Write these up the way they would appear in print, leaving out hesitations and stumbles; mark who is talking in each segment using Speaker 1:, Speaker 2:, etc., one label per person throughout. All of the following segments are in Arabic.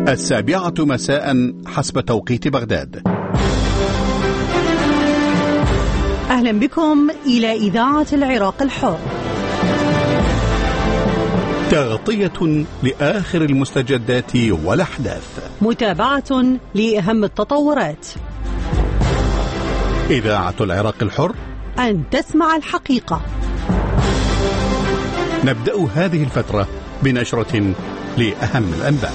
Speaker 1: 7:00 مساء حسب توقيت بغداد.
Speaker 2: أهلا بكم إلى إذاعة العراق الحر،
Speaker 1: تغطية لآخر المستجدات والأحداث،
Speaker 2: متابعة لأهم التطورات.
Speaker 1: إذاعة العراق الحر،
Speaker 2: أن تسمع الحقيقة.
Speaker 1: نبدأ هذه الفترة بنشرة لأهم الأنباء.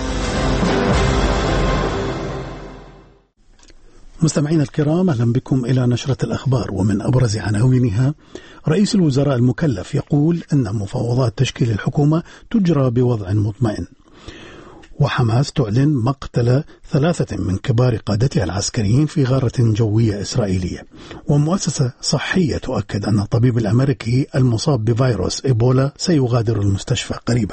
Speaker 3: مستمعينا الكرام، أهلا بكم إلى نشرة الأخبار. ومن أبرز عناوينها: رئيس الوزراء المكلف يقول أن مفاوضات تشكيل الحكومة تجرى بوضع مطمئن. وحماس تعلن مقتل 3 من كبار قادتها العسكريين في غارة جوية إسرائيلية. ومؤسسة صحية تؤكد أن الطبيب الأمريكي المصاب بفيروس إيبولا سيغادر المستشفى قريبا.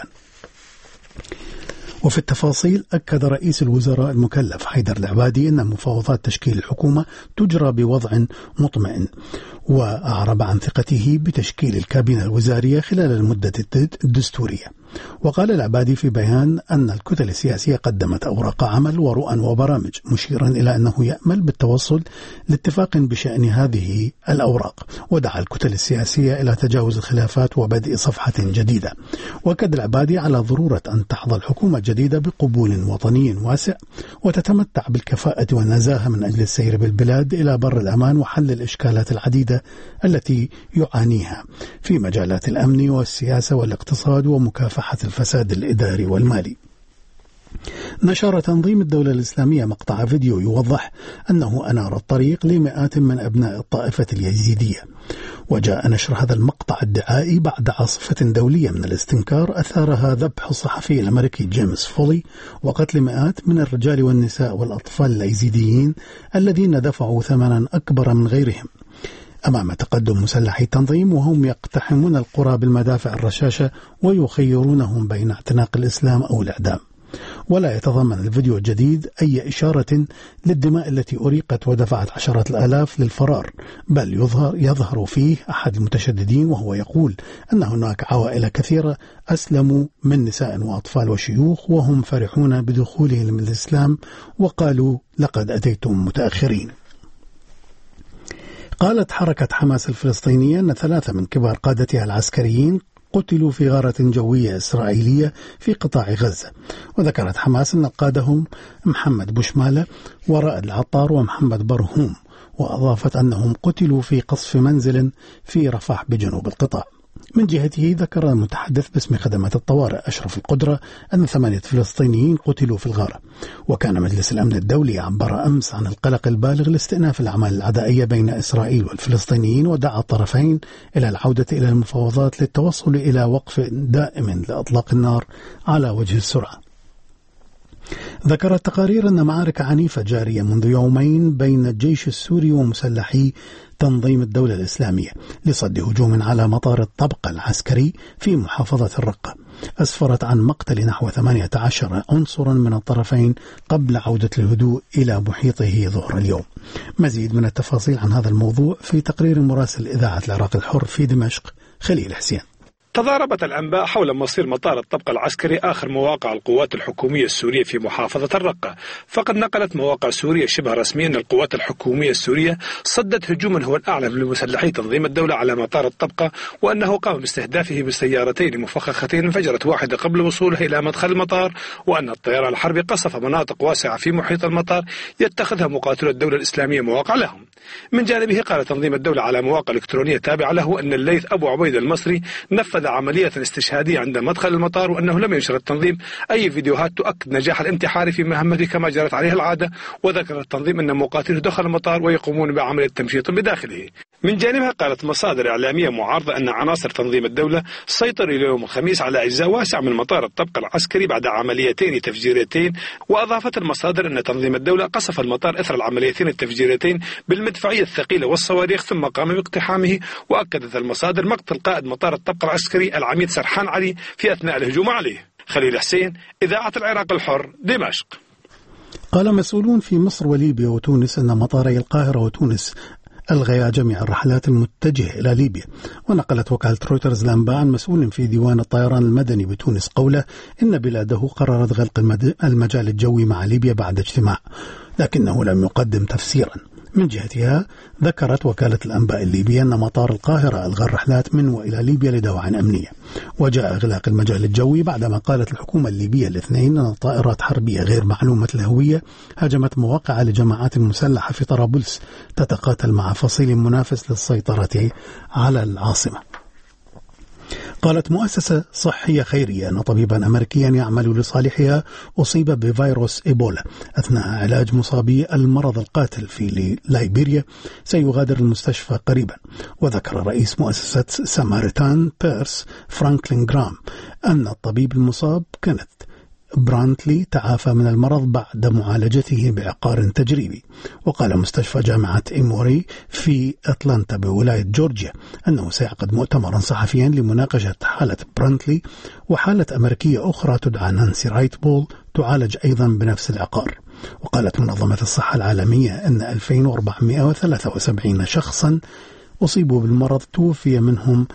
Speaker 3: وفي التفاصيل، أكد رئيس الوزراء المكلف حيدر العبادي أن مفاوضات تشكيل الحكومة تجرى بوضع مطمئن، وأعرب عن ثقته بتشكيل الكابينة الوزارية خلال المدة الدستورية. وقال العبادي في بيان أن الكتل السياسية قدمت أوراق عمل ورؤى وبرامج، مشيرا إلى أنه يأمل بالتوصل لاتفاق بشأن هذه الأوراق، ودعا الكتل السياسية إلى تجاوز الخلافات وبدء صفحة جديدة. وأكد العبادي على ضرورة أن تحظى الحكومة الجديدة بقبول وطني واسع وتتمتع بالكفاءة والنزاهة من أجل السير بالبلاد إلى بر الأمان وحل الإشكالات العديدة التي يعانيها في مجالات الأمن والسياسة والاقتصاد ومكافحة الفساد الإداري والمالي. نشر تنظيم الدولة الإسلامية مقطع فيديو يوضح أنه أنار الطريق لمئات من أبناء الطائفة اليزيدية. وجاء نشر هذا المقطع الدعائي بعد عاصفة دولية من الاستنكار أثارها ذبح الصحفي الأمريكي جيمس فولي وقتل مئات من الرجال والنساء والأطفال اليزيديين الذين دفعوا ثمنا أكبر من غيرهم أمام تقدم مسلحي التنظيم، وهم يقتحمون القرى بالمدافع الرشاشة ويخيرونهم بين اعتناق الإسلام أو الإعدام. ولا يتضمن الفيديو الجديد أي إشارة للدماء التي أريقت ودفعت عشرات الآلاف للفرار، بل يظهر فيه أحد المتشددين وهو يقول أن هناك عوائل كثيرة أسلموا من نساء وأطفال وشيوخ وهم فرحون بدخولهم الإسلام، وقالوا لقد أتيتم متأخرين. قالت حركة حماس الفلسطينية أن 3 من كبار قادتها العسكريين قتلوا في غارة جوية إسرائيلية في قطاع غزة. وذكرت حماس أن قادهم محمد بوشمالة ورائد العطار ومحمد برهوم، وأضافت أنهم قتلوا في قصف منزل في رفح بجنوب القطاع. من جهته ذكر المتحدث باسم خدمات الطوارئ أشرف القدرة أن 8 فلسطينيين قتلوا في الغارة. وكان مجلس الأمن الدولي عبر أمس عن القلق البالغ لاستئناف الأعمال العدائية بين إسرائيل والفلسطينيين، ودعا الطرفين إلى العودة إلى المفاوضات للتوصل إلى وقف دائم لإطلاق النار على وجه السرعة. ذكرت تقارير أن معارك عنيفة جارية منذ يومين بين الجيش السوري ومسلحي تنظيم الدولة الإسلامية لصد هجوم على مطار الطبقة العسكري في محافظة الرقة أسفرت عن مقتل نحو 18 عنصرا من الطرفين قبل عودة الهدوء إلى محيطه ظهر اليوم. مزيد من التفاصيل عن هذا الموضوع في تقرير مراسل إذاعة العراق الحر في دمشق خليل حسين.
Speaker 4: تضاربت الأنباء حول مصير مطار الطبقة العسكري آخر مواقع القوات الحكومية السورية في محافظة الرقة. فقد نقلت مواقع سورية شبه رسميا أن القوات الحكومية السورية صدت هجوما هو الأعلى لمسلحي تنظيم الدولة على مطار الطبقة، وأنه قام باستهدافه بسيارتين مفخختين انفجرت واحدة قبل وصولها إلى مدخل المطار، وأن الطيران الحربي قصف مناطق واسعة في محيط المطار يتخذها مقاتلو الدولة الإسلامية مواقع لهم. من جانبه قال تنظيم الدولة على مواقع إلكترونية تابعة له أن الليث أبو عبيد المصري نفذ عملية استشهادية عند مدخل المطار، وأنه لم ينشر التنظيم أي فيديوهات تؤكد نجاح الانتحاري في مهمته كما جرت عليه العادة. وذكر التنظيم أن مقاتلوه دخل المطار ويقومون بعملية تمشيط بداخله. من جانبها قالت مصادر إعلامية معارضة أن عناصر تنظيم الدولة سيطروا اليوم الخميس على أجزاء واسعة من مطار الطبقة العسكري بعد عمليتين تفجيريتين. وأضافت المصادر أن تنظيم الدولة قصف المطار إثر العمليتين التفجيريتين بالمدفعية الثقيلة والصواريخ ثم قام باقتحامه. وأكدت المصادر مقتل قائد مطار الطبقة العسكري العميد سرحان علي في أثناء الهجوم عليه. خليل حسين، إذاعة العراق الحر، دمشق.
Speaker 3: قال مسؤولون في مصر وليبيا وتونس أن مطاري القاهرة وتونس ألغى جميع الرحلات المتجهة إلى ليبيا. ونقلت وكالة رويترز الأنباء عن مسؤول في ديوان الطيران المدني بتونس قوله إن بلاده قررت غلق المجال الجوي مع ليبيا بعد اجتماع، لكنه لم يقدم تفسيرا. من جهتها ذكرت وكالة الأنباء الليبية أن مطار القاهرة ألغى الرحلات من وإلى ليبيا لدواعٍ أمنية. وجاء إغلاق المجال الجوي بعدما قالت الحكومة الليبية الاثنين أن طائرات حربية غير معلومة الهوية هاجمت مواقع لجماعات مسلحة في طرابلس تتقاتل مع فصيل منافس للسيطرة على العاصمة. قالت مؤسسة صحية خيرية أن طبيبا أمريكيا يعمل لصالحها أصيب بفيروس إيبولا أثناء علاج مصابي المرض القاتل في ليبيريا سيغادر المستشفى قريبا. وذكر رئيس مؤسسة ساماريتان بيرس فرانكلين جرام أن الطبيب المصاب كانت برانتلي تعافى من المرض بعد معالجته بعقار تجريبي. وقال مستشفى جامعة إيموري في أتلانتا بولاية جورجيا أنه سيعقد مؤتمرا صحفيا لمناقشة حالة برانتلي وحالة أمريكية أخرى تدعى نانسي رايتبول تعالج أيضا بنفس العقار. وقالت منظمة الصحة العالمية أن 2473 شخصا أصيبوا بالمرض، توفي منهم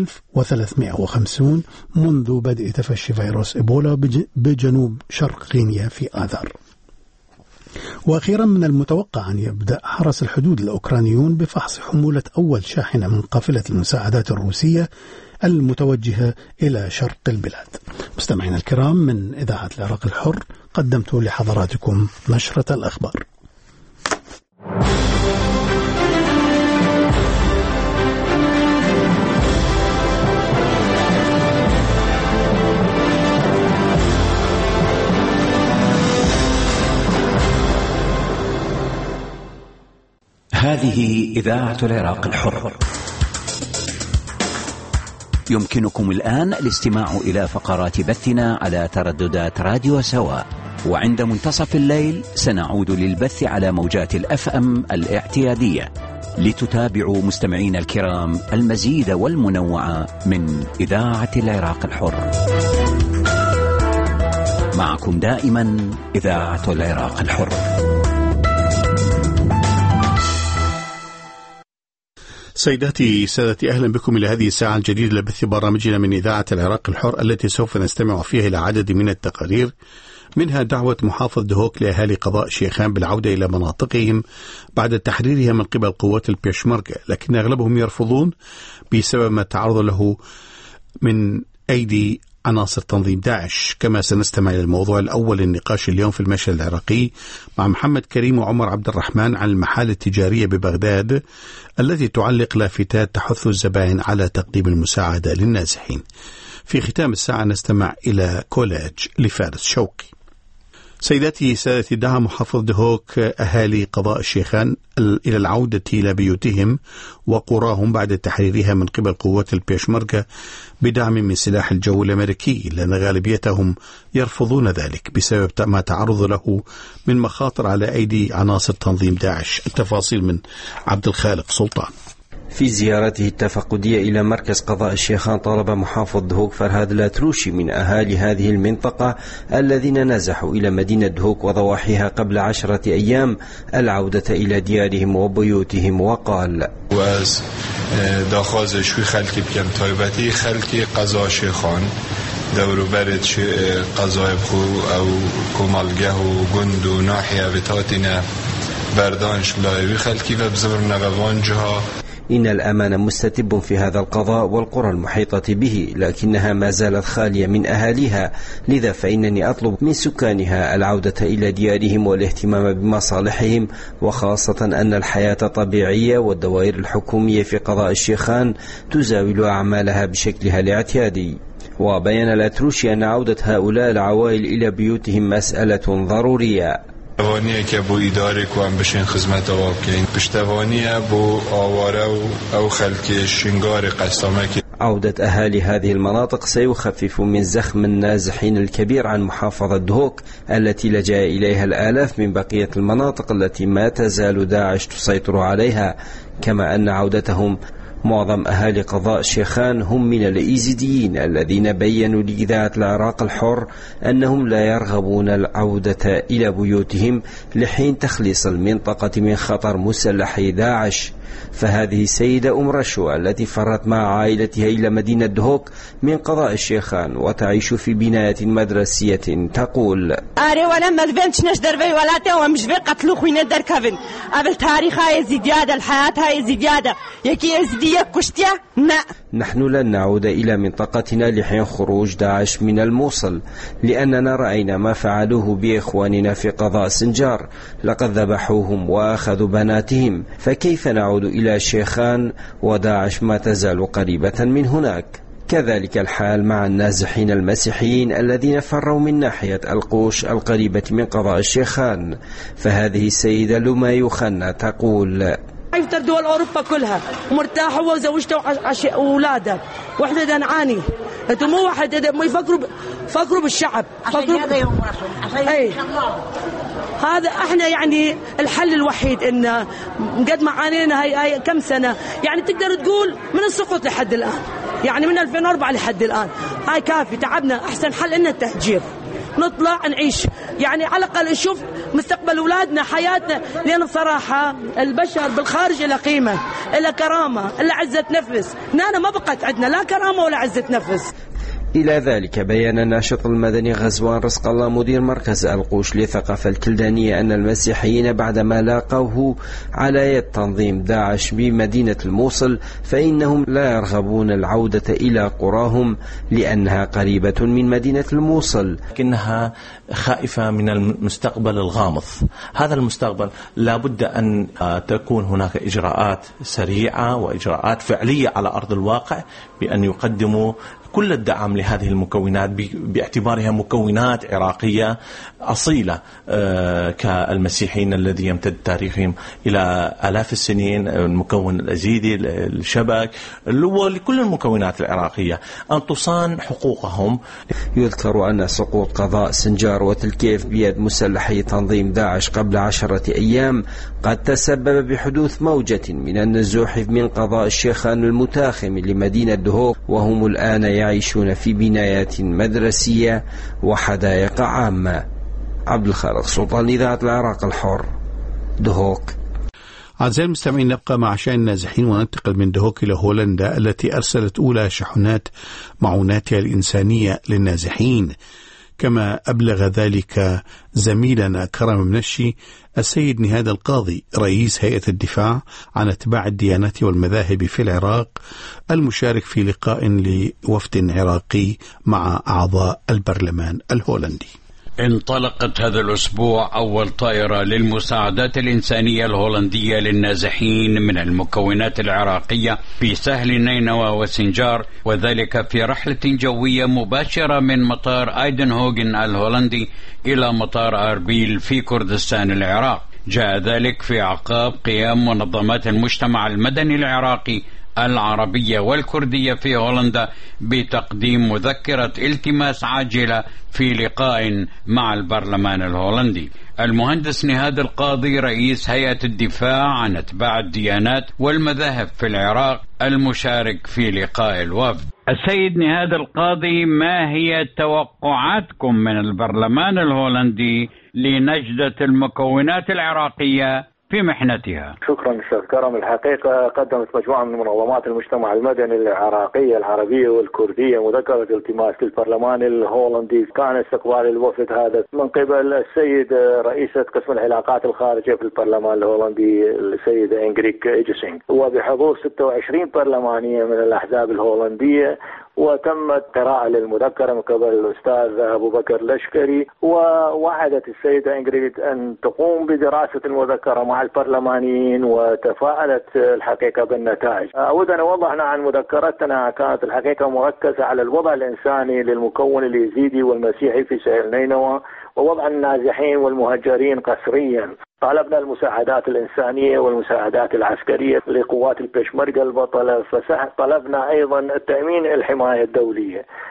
Speaker 3: 1350 منذ بدء تفشي فيروس إيبولا بجنوب شرق غينيا في آذار. وأخيرا من المتوقع أن يبدأ حرس الحدود الأوكرانيون بفحص حمولة أول شاحنة من قافلة المساعدات الروسية المتوجهة إلى شرق البلاد. مستمعينا الكرام، من إذاعة العراق الحر قدمت لحضراتكم نشرة الأخبار.
Speaker 5: هذه إذاعة العراق الحر. يمكنكم الآن الاستماع إلى فقرات بثنا على ترددات راديو سواء، وعند منتصف الليل سنعود للبث على موجات الFM الاعتيادية. لتتابعوا مستمعين الكرام المزيد والمنوع من إذاعة العراق الحر. معكم دائما إذاعة العراق الحر.
Speaker 1: سيداتي سادتي، أهلا بكم إلى هذه الساعة الجديدة لبث برامجنا من إذاعة العراق الحر، التي سوف نستمع فيها إلى عدد من التقارير، منها دعوة محافظ دهوك لأهالي قضاء شيخان بالعودة إلى مناطقهم بعد تحريرها من قبل قوات البيشمركة، لكن أغلبهم يرفضون بسبب ما تعرض له من أيدي عناصر تنظيم داعش. كما سنستمع إلى الموضوع الأول للنقاش اليوم في المشهد العراقي مع محمد كريم وعمر عبد الرحمن عن المحال التجارية ببغداد التي تعلق لافتات تحث الزبائن على تقديم المساعدة للنازحين. في ختام الساعة نستمع إلى كولاج لفارس شوقي. سيداتي سادتي، دعا محافظ دهوك أهالي قضاء الشيخان إلى العودة إلى بيوتهم وقراهم بعد تحريرها من قبل قوات البيشمركة بدعم من سلاح الجو الأمريكي، لأن غالبيتهم يرفضون ذلك بسبب ما تعرض له من مخاطر على أيدي عناصر تنظيم داعش. التفاصيل من عبد الخالق سلطان.
Speaker 6: في زيارته التفقدية إلى مركز قضاء الشيخان طالب محافظ دهوك فرهاد الأتروشي من أهالي هذه المنطقة الذين نزحوا إلى مدينة دهوك وضواحيها قبل 10 أيام العودة إلى ديارهم وبيوتهم، وقال:
Speaker 7: واز داخوازش في خلقی بکم تایبتی خلقی قضاء شیخان دورو برد قضاء بخو أو كمالجه وجند وناحية بتاتنا بردانش لايوي خلقي وبزمر نغوانجها.
Speaker 6: إن الأمان مستتب في هذا القضاء والقرى المحيطة به، لكنها ما زالت خالية من أهاليها، لذا فإنني أطلب من سكانها العودة إلى ديارهم والاهتمام بمصالحهم، وخاصة أن الحياة طبيعية والدوائر الحكومية في قضاء الشيخان تزاول أعمالها بشكلها الاعتيادي. وبين الأتروشي أن عودة هؤلاء العوائل إلى بيوتهم مسألة ضرورية.
Speaker 7: پشتوانیه که بو اداره کوام بشین خدمت آواب کن، پشتوانیه بو آواره او خلق شنگار قسامه.
Speaker 6: عودة أهالي هذه المناطق سيخفف من زخم النازحين الكبير عن محافظة دهوك التي لجأ إليها الآلاف من بقية المناطق التي ما تزال داعش تسيطر عليها، كما أن عودتهم معظم أهالي قضاء الشيخان هم من الإيزيديين الذين بيّنوا لإذاعة العراق الحر أنهم لا يرغبون العودة إلى بيوتهم لحين تخليص المنطقة من خطر مسلحي داعش. فهذه السيدة أم رشوة التي فرت مع عائلتها إلى مدينة دهوك من قضاء الشيخان وتعيش في بناية مدرسية تقول:
Speaker 8: أري ولما البنت نشدر بي ولاته ومش بي قتلوا خوينا در كفن قبل تاريخ هاي زيادة الحياة هاي زيادة يكي زيادة كشتيا لا.
Speaker 6: نحن لن نعود إلى منطقتنا لحين خروج داعش من الموصل، لأننا رأينا ما فعلوه بإخواننا في قضاء سنجار، لقد ذبحوهم وأخذوا بناتهم، فكيف نعود إلى الشيخان وداعش ما تزال قريبة من هناك؟ كذلك الحال مع النازحين المسيحيين الذين فروا من ناحية القوش القريبة من قضاء الشيخان. فهذه السيدة لما يخنى تقول:
Speaker 8: يفتر دول أوروبا كلها ومرتاحة وزوجته وأولادها وإحنا دنعاني أنتم مو واحد مو يفكروا بالشعب هذا احنا يعني الحل الوحيد إن قد ما عانينا هاي كم سنة، يعني تقدر تقول من السقوط لحد الآن، يعني من 2004 لحد الآن هاي كافي تعبنا. أحسن حل إن التهجير، نطلع نعيش يعني على الأقل نشوف مستقبل أولادنا حياتنا، لأن الصراحة البشر بالخارج له قيمة له كرامة له عزة نفس، هنا ما بقت عندنا لا كرامة ولا عزة نفس.
Speaker 6: إلى ذلك بيّن الناشط المدني غزوان رزق الله مدير مركز القوش للثقافة الكلدانية أن المسيحيين بعدما لاقوه على يد تنظيم داعش بمدينة الموصل فإنهم لا يرغبون العودة إلى قراهم لأنها قريبة من مدينة الموصل،
Speaker 9: لكنها خائفة من المستقبل الغامض. هذا المستقبل لابد أن تكون هناك إجراءات سريعة وإجراءات فعلية على أرض الواقع بأن يقدموا كل الدعم لهذه المكونات باعتبارها مكونات عراقية أصيلة كالمسيحيين الذي يمتد تاريخهم إلى آلاف السنين، المكون الأزيدي، الشبك، ولكل المكونات العراقية أن تصان حقوقهم.
Speaker 6: يذكر أن سقوط قضاء سنجار وتلكيف بيد مسلحي تنظيم داعش قبل 10 أيام قد تسبب بحدوث موجة من النزوح من قضاء الشيخان المتاخم لمدينة دهوك، وهم الآن يعيشون في بنايات مدرسية وحدائق عامة. عبد الخالق سلطان، إذاعة العراق الحر، دهوك.
Speaker 1: أعزائي المستمعين، نبقى مع شأن النازحين وننتقل من دهوك إلى هولندا التي أرسلت أولى شحنات معوناتها الإنسانية للنازحين، كما أبلغ ذلك زميلنا كرم منشي السيد نهاد القاضي رئيس هيئة الدفاع عن أتباع الديانات والمذاهب في العراق، المشارك في لقاء لوفد عراقي مع أعضاء البرلمان الهولندي.
Speaker 10: انطلقت هذا الأسبوع أول طائرة للمساعدات الإنسانية الهولندية للنازحين من المكونات العراقية في سهل نينوى وسنجار، وذلك في رحلة جوية مباشرة من مطار ايدنهوغن الهولندي إلى مطار أربيل في كردستان العراق. جاء ذلك في أعقاب قيام منظمات المجتمع المدني العراقي العربية والكردية في هولندا بتقديم مذكرة التماس عاجلة في لقاء مع البرلمان الهولندي. المهندس نهاد القاضي رئيس هيئة الدفاع عن أتباع الديانات والمذاهب في العراق المشارك في لقاء الوفد. السيد نهاد القاضي، ما هي توقعاتكم من البرلمان الهولندي لنجدة المكونات العراقية في محنتها؟
Speaker 11: شكرا أستاذ كرم. الحقيقة قدمت مجموعة من منظمات المجتمع المدني العراقية العربية والكردية مذكرة التماس للبرلمان الهولندي. كان استقبال الوفد هذا من قبل السيد رئيسة قسم العلاقات الخارجية في البرلمان الهولندي السيدة إنغريك إيجسينغ، وبحضور 26 برلمانية من الأحزاب الهولندية، وتمت قراءة للمذكرة من قبل الأستاذ أبو بكر لشكري، ووعدت السيدة إنغريد أن تقوم بدراسة المذكرة مع البرلمانيين، وتفاءلت الحقيقة بالنتائج. أود أن أوضح عن مذكرتنا كانت الحقيقة مركزة على الوضع الإنساني للمكون اليزيدي والمسيحي في سهل نينوى، ووضع النازحين والمهجرين قسريا. طالبنا المساعدات الإنسانية والمساعدات العسكرية لقوات البشمركة البطلة، فطلبنا أيضا التأمين الحماية الدولية.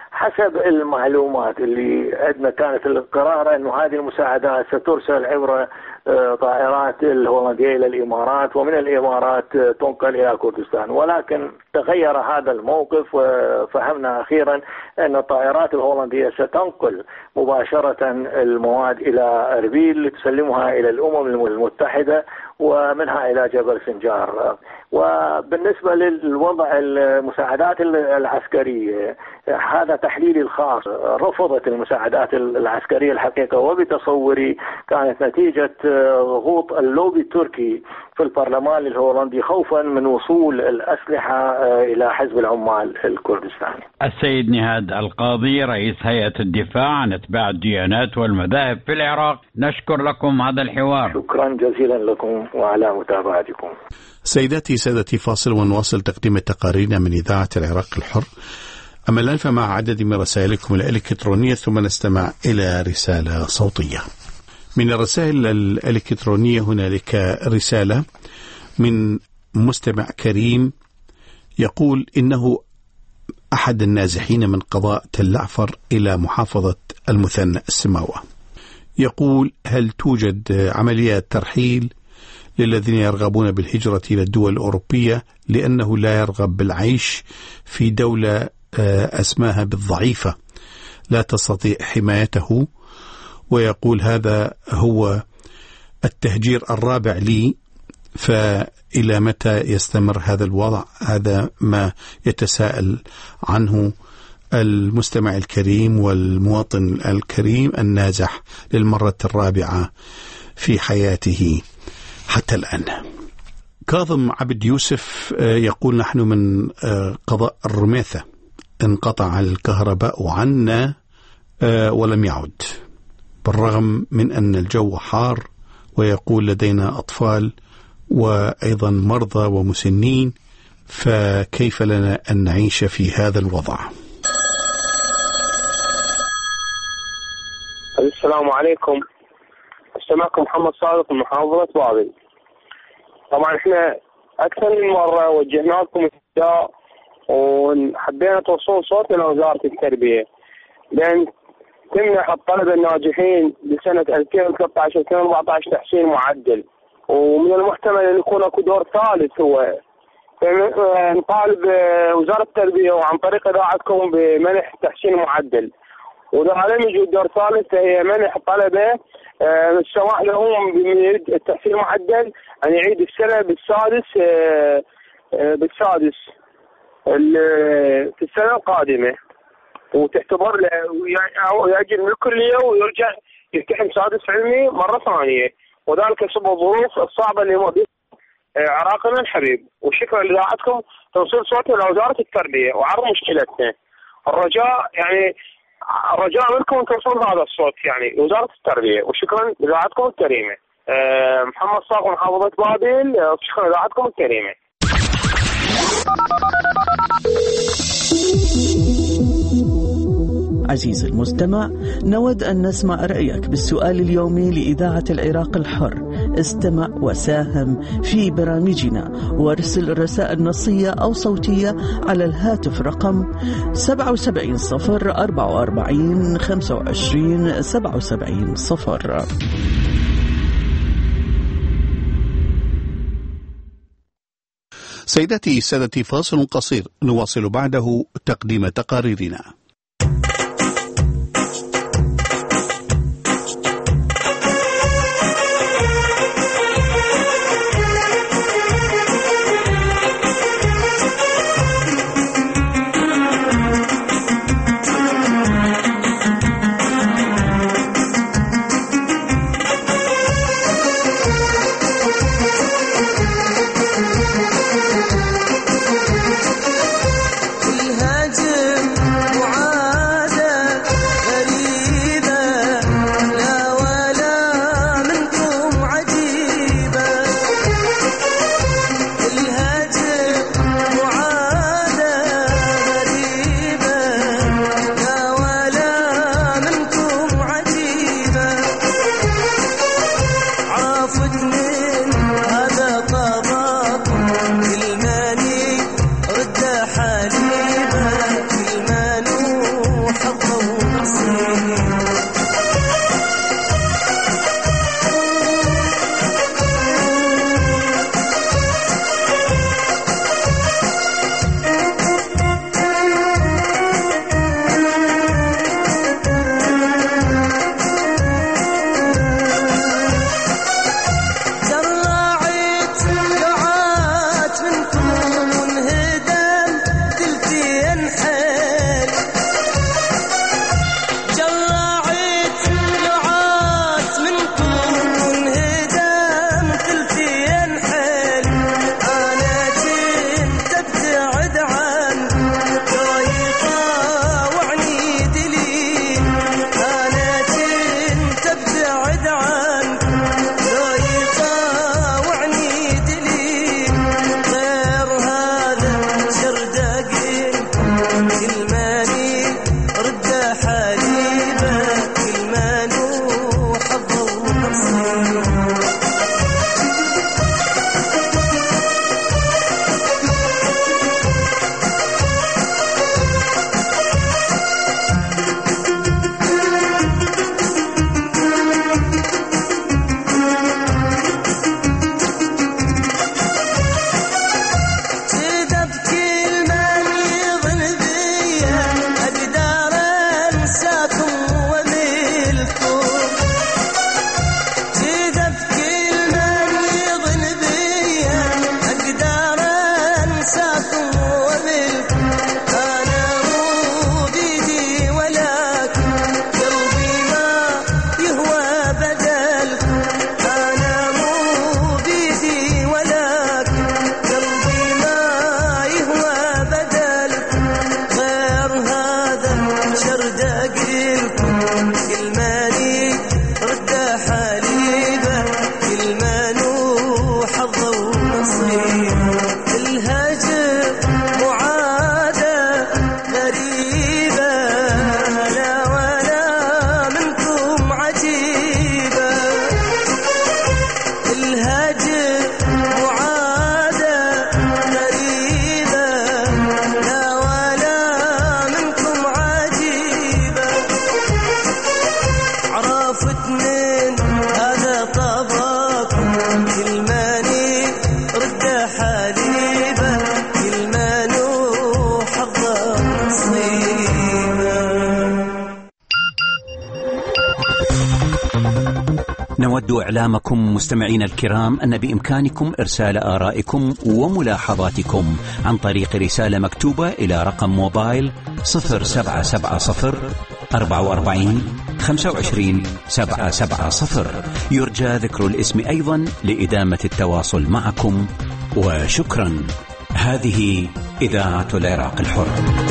Speaker 11: حسب المعلومات اللي عندنا كانت القرار أنه هذه المساعدات سترسل عبر طائرات الهولندية إلى الإمارات، ومن الإمارات تنقل إلى كردستان، ولكن تغير هذا الموقف وفهمنا أخيرا أن الطائرات الهولندية ستنقل مباشرة المواد إلى أربيل لتسلمها إلى الأمم المتحدة ومنها إلى جبل سنجار. وبالنسبة للوضع المساعدات العسكرية، هذا تحليلي الخاص، رفضت المساعدات العسكرية الحقيقة، وبتصوري كانت نتيجة ضغوط اللوبي التركي في البرلمان الهولندي خوفا من وصول الأسلحة إلى حزب العمال الكردستاني.
Speaker 10: السيد نهاد القاضي رئيس هيئة الدفاع عن أتباع الديانات والمذاهب في العراق، نشكر لكم هذا الحوار.
Speaker 11: شكرا جزيلا لكم وعلى متابعتكم.
Speaker 1: سيداتي سادتي، فاصل ونواصل تقديم تقاريرنا من إذاعة العراق الحر. أما الآن فمع عدد من رسائلكم الإلكترونية، ثم نستمع إلى رسالة صوتية. من الرسائل الإلكترونية هنالك رسالة من مستمع كريم يقول إنه أحد النازحين من قضاء تل عفر إلى محافظة المثنى السماوة. يقول: هل توجد عمليات ترحيل للذين يرغبون بالهجرة إلى الدول الأوروبية لأنه لا يرغب بالعيش في دولة أسماها بالضعيفة لا تستطيع حمايته؟ ويقول: هذا هو التهجير الرابع لي، فإلى متى يستمر هذا الوضع؟ هذا ما يتساءل عنه المستمع الكريم والمواطن الكريم النازح للمرة الرابعة في حياته حتى الآن. كاظم عبد يوسف يقول: نحن من قضاء الرميثة، انقطع الكهرباء عنا ولم يعد، بالرغم من أن الجو حار، ويقول: لدينا أطفال وأيضا مرضى ومسنين، فكيف لنا أن نعيش في هذا الوضع؟
Speaker 12: السلام عليكم، استمعكم محمد صادق من محافظة بابل. طبعا احنا أكثر من مرة وجهنا لكم النداء وحبينا توصلون صوتنا لوزارة التربية، لأن تمنح الطلبة الناجحين لسنة 2013-2014 تحسين معدل، ومن المحتمل أن يكون اكو دور ثالث. هو نطالب وزارة التربية وعن طريق إذاعتكم بمنح تحسين معدل، وإذا لم يوجد دور ثالث فهي منح الطلبة السماح لهم بمن التحسين المعدل أن يعيد السنة بالسادس في السنة القادمة، وتعتبر له يأجل من الكلية ويرجع يلتحم سادس علمي مرة ثانية، وذلك بسبب الظروف الصعبة اللي موجودة عراقنا الحبيب. وشكرا لإذاعتكم توصيل صوتنا لوزارة التربية وعرض مشكلتنا. الرجاء منكم توصلون هذا الصوت لوزارة التربية، وشكرا لإذاعتكم الكريمة. محمد صادق من محافظة بابل، شكرا لإذاعتكم الكريمة.
Speaker 13: عزيزي المستمع، نود أن نسمع رأيك بالسؤال اليومي لإذاعة العراق الحر. استمع وساهم في برامجنا وارسل رسائل نصية أو صوتية على الهاتف رقم 770444252770.
Speaker 1: سيداتي سادتي، فاصل قصير نواصل بعده تقديم تقاريرنا.
Speaker 14: الهاجم صنف اتنين هذا طبق كلماني رد حليبه كلمانو حظه نصيبه.
Speaker 5: نود إعلامكم مستمعين الكرام أن بإمكانكم إرسال آرائكم وملاحظاتكم عن طريق رسالة مكتوبة إلى رقم موبايل 0770 44 25 770. يرجى ذكر الاسم أيضا لإدامة التواصل معكم، وشكرا. هذه إذاعة العراق الحر.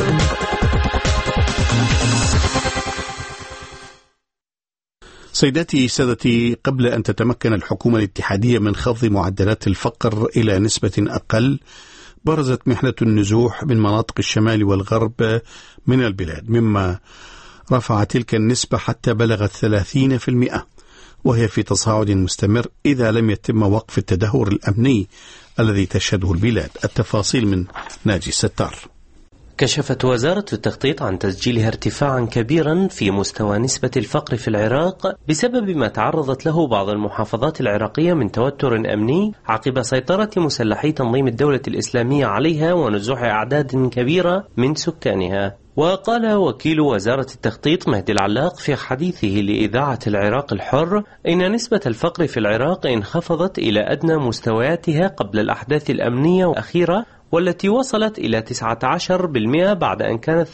Speaker 1: سيداتي سادتي، قبل أن تتمكن الحكومة الاتحادية من خفض معدلات الفقر إلى نسبة أقل، برزت محنة النزوح من مناطق الشمال والغرب من البلاد، مما رفع تلك النسبة حتى بلغت 30%، وهي في تصاعد مستمر إذا لم يتم وقف التدهور الأمني الذي تشهده البلاد. التفاصيل من ناجي ستار.
Speaker 15: كشفت وزارة التخطيط عن تسجيلها ارتفاعا كبيرا في مستوى نسبة الفقر في العراق بسبب ما تعرضت له بعض المحافظات العراقية من توتر أمني عقب سيطرة مسلحي تنظيم الدولة الإسلامية عليها ونزوح أعداد كبيرة من سكانها. وقال وكيل وزارة التخطيط مهدي العلاق في حديثه لإذاعة العراق الحر إن نسبة الفقر في العراق انخفضت إلى أدنى مستوياتها قبل الأحداث الأمنية الأخيرة، والتي وصلت إلى 19% بعد أن كانت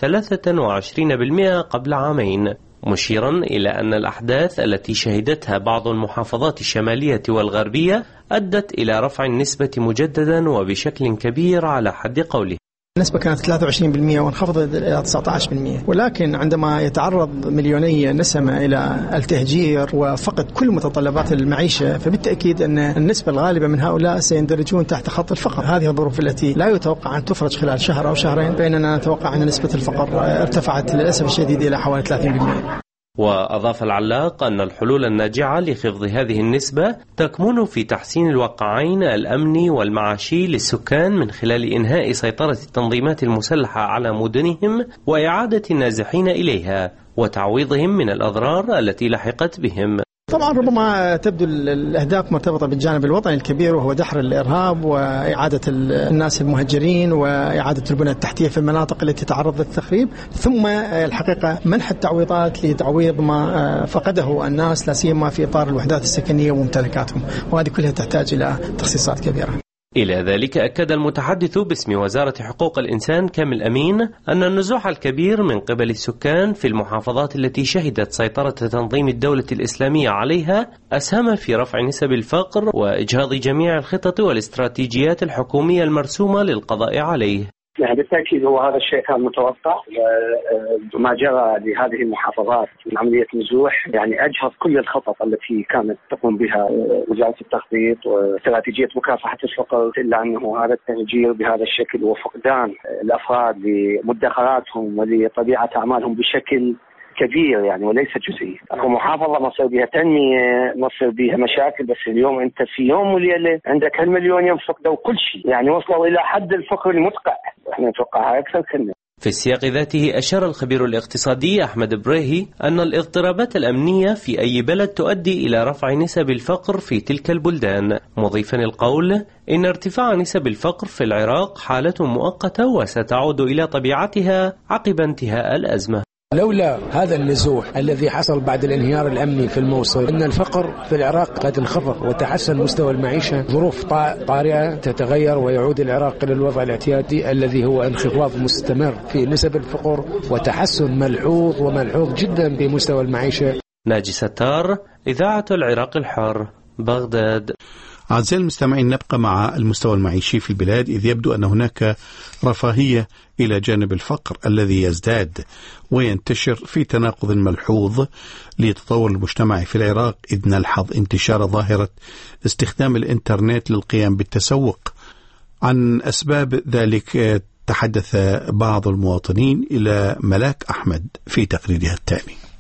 Speaker 15: 23% قبل عامين، مشيرا إلى أن الأحداث التي شهدتها بعض المحافظات الشمالية والغربية أدت إلى رفع النسبة مجددا وبشكل كبير على حد قوله.
Speaker 16: النسبة كانت 23% وانخفضت إلى 19%، ولكن عندما يتعرض مليوني نسمة إلى التهجير وفقد كل متطلبات المعيشة، فبالتأكيد أن النسبة الغالبة من هؤلاء سيندرجون تحت خط الفقر. هذه الظروف التي لا يتوقع أن تفرج خلال شهر أو شهرين، بينما نتوقع أن نسبة الفقر ارتفعت للأسف الشديد إلى حوالي 30%.
Speaker 15: وأضاف العلاق أن الحلول الناجعة لخفض هذه النسبة تكمن في تحسين الواقعين الأمني والمعاشي للسكان من خلال إنهاء سيطرة التنظيمات المسلحة على مدنهم وإعادة النازحين إليها وتعويضهم من الأضرار التي لحقت بهم.
Speaker 16: طبعا ربما تبدو الأهداف مرتبطة بالجانب الوطني الكبير، وهو دحر الإرهاب وإعادة الناس المهجرين وإعادة البنى التحتية في المناطق التي تعرضت للتخريب، ثم الحقيقة منح التعويضات لتعويض ما فقده الناس، لا سيما في إطار الوحدات السكنية وممتلكاتهم، وهذه كلها تحتاج إلى تخصيصات كبيرة.
Speaker 15: إلى ذلك أكد المتحدث باسم وزارة حقوق الإنسان كامل أمين أن النزوح الكبير من قبل السكان في المحافظات التي شهدت سيطرة تنظيم الدولة الإسلامية عليها أسهم في رفع نسب الفقر وإجهاض جميع الخطط والاستراتيجيات الحكومية المرسومة للقضاء عليه.
Speaker 17: يعني بالتأكيد هو هذا الشيء كان متوقع، وما جرى لهذه المحافظات من عملية نزوح يعني أجهض كل الخطط التي كانت تقوم بها وزارة التخطيط واستراتيجية مكافحة الفقر، إلا أنه هذا التهجير بهذا الشكل وفقدان الأفراد لمدخراتهم ولطبيعة أعمالهم بشكل كبير يعني وليس جزئي. محافظة مصر بها تنمية، مصر بها مشاكل، بس اليوم أنت في يوم وليلة عندك 1,000,000 يوم فقدوا كل شيء، يعني وصلوا إلى حد الفقر المدقع، احنا نتوقعها أكثر كنا.
Speaker 15: في السياق ذاته أشار الخبير الاقتصادي أحمد بريهي أن الاضطرابات الأمنية في أي بلد تؤدي إلى رفع نسب الفقر في تلك البلدان، مضيفا القول إن ارتفاع نسب الفقر في العراق حالة مؤقتة وستعود إلى طبيعتها عقب انتهاء الأزمة.
Speaker 18: لولا هذا النزوح الذي حصل بعد الانهيار الأمني في الموصل، إن الفقر في العراق قد انخفض وتحسن مستوى المعيشة. ظروف طارئة تتغير ويعود العراق إلى الوضع الاعتيادي الذي هو انخفاض مستمر في نسب الفقر وتحسن ملحوظ جدا في مستوى المعيشة.
Speaker 15: ناجي ستار، إذاعة العراق الحر، بغداد.
Speaker 1: أعزائي المستمعين، نبقى مع المستوى المعيشي في البلاد، إذ يبدو أن هناك رفاهية إلى جانب الفقر الذي يزداد وينتشر في تناقض ملحوظ لتطور المجتمع في العراق، إذ نلحظ انتشار ظاهرة استخدام الإنترنت للقيام بالتسوق. عن أسباب ذلك تحدث بعض المواطنين إلى ملاك أحمد في تقريرها التالي.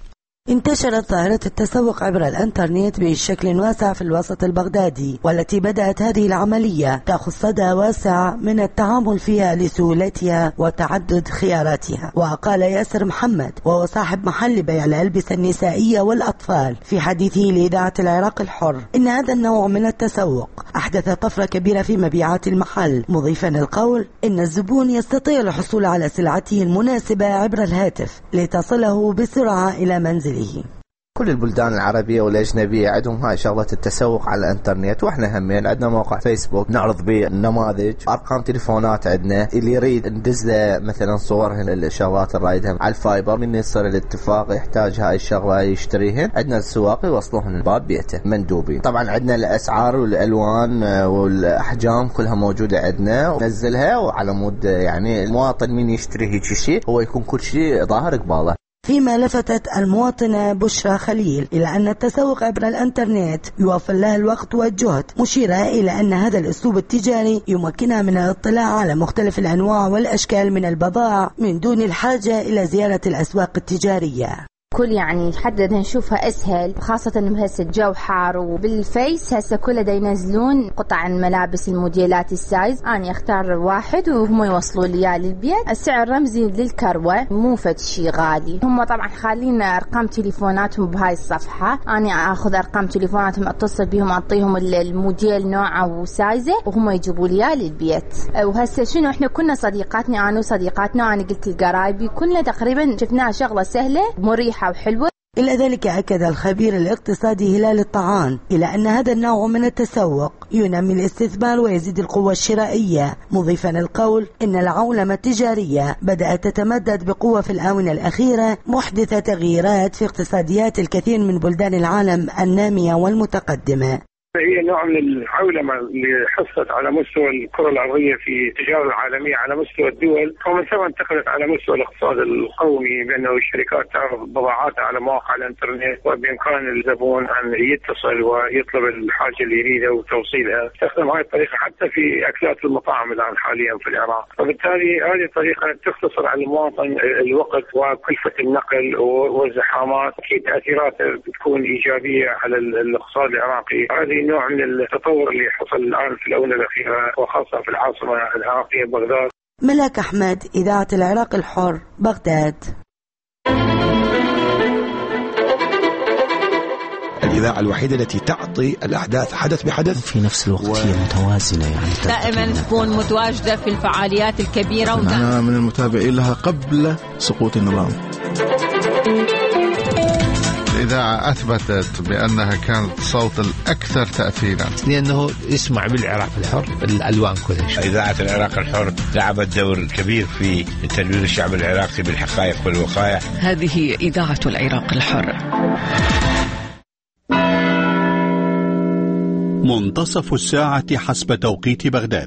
Speaker 19: انتشرت ظاهرة التسوق عبر الانترنت بشكل واسع في الوسط البغدادي، والتي بدأت هذه العملية تأخذ صدى واسع من التعامل فيها لسهولتها وتعدد خياراتها. وقال ياسر محمد وهو صاحب محل بيع الألبسة النسائية والأطفال في حديثه لإذاعة العراق الحر إن هذا النوع من التسوق أحدث طفرة كبيرة في مبيعات المحل، مضيفا القول إن الزبون يستطيع الحصول على سلعته المناسبة عبر الهاتف لتصله بسرعة إلى منزله.
Speaker 20: كل البلدان العربية والأجنبية عندهم هاي شغلة التسوق على الانترنت، واحنا همين عندنا موقع فيسبوك نعرض به النماذج، ارقام تليفونات عندنا، اللي يريد ندز له مثلا صورهن الشغلات اللي رايدها على الفايبر، من يصير الاتفاق يحتاج هاي الشغلة يشتريهن، عندنا السواق يوصلوهن لباب بيته مندوبين. طبعا عندنا الاسعار والالوان والاحجام كلها موجودة عندنا وننزلها، وعلى مود يعني المواطن من يشتري هيك شيء هو يكون كل شيء ظاهر قباله.
Speaker 19: فيما لفتت المواطنة بشرى خليل إلى أن التسوق عبر الانترنت يوفر لها الوقت والجهد، مشيرة إلى أن هذا الأسلوب التجاري يمكنها من الاطلاع على مختلف الأنواع والأشكال من البضائع من دون الحاجة إلى زيارة الأسواق التجارية.
Speaker 21: كل يعني حتى نشوفها اسهل، خاصه انه هسه الجو حار، وبالفيس هسه كله دا ينزلون قطع الملابس الموديلات السايز، انا اختار واحد وهم يوصلوا لي اياه للبيت. السعر رمزي للكروه، مو فد شيء غالي. هم طبعا خالين ارقام تليفوناتهم بهاي الصفحه، انا اخذ ارقام تليفوناتهم اتصل بهم اعطيهم الموديل نوعه وسايزه وهم يجيبوا لي اياه للبيت. وهسه شنو احنا كنا صديقاتنا انا وصديقاتنا، انا قلت لقرايبي كلنا تقريبا شفناها شغله سهله مريحه وحلوة.
Speaker 19: إلى ذلك أكد الخبير الاقتصادي هلال الطعان إلى أن هذا النوع من التسوق ينمي الاستثمار ويزيد القوة الشرائية، مضيفا القول إن العولمة التجارية بدأت تتمدد بقوة في الآونة الأخيرة، محدثة تغييرات في اقتصاديات الكثير من بلدان العالم النامية والمتقدمة.
Speaker 22: هي نوع من العولمة اللي حصلت على مستوى الكرة الأرضية في التجارة العالمية على مستوى الدول، ومن ثم انتقلت على مستوى الاقتصاد القومي، بأنه الشركات تعرض بضاعاتها على مواقع الانترنت، وبإمكان الزبون أن يتصل ويطلب الحاجة اللي يريدها وتوصيلها. استخدم هاي الطريقة حتى في أكلات المطاعم الآن حاليا في العراق، فبالتالي هذه الطريقة تختصر على المواطن الوقت وكلفة النقل والزحامات. أكيد تأثيراتها بتكون إيجابية على الاقتصاد العراقي. هذه نوع من التطور اللي حصل الآن في الآونة الأخيرة، وخاصة في العاصمة العراقية بغداد.
Speaker 19: ملاك أحمد، إذاعة العراق الحر، بغداد.
Speaker 23: الإذاعة الوحيدة التي تعطي الأحداث حدث بحدث
Speaker 24: في نفس الوقت هي متوازنة، يعني
Speaker 25: دائما تكون متواجدة في الفعاليات الكبيرة.
Speaker 23: أنا من المتابعين لها قبل سقوط النظام.
Speaker 26: الإذاعة أثبتت بأنها كانت صوت الأكثر تأثيرا،
Speaker 27: لأنه يسمع بالعراق الحر الألوان كلها.
Speaker 28: إذاعة العراق الحر لعبت دور كبير في تدوير الشعب العراقي بالحقائق والوقائع.
Speaker 29: هذه إذاعة العراق الحر.
Speaker 1: منتصف الساعة حسب توقيت بغداد.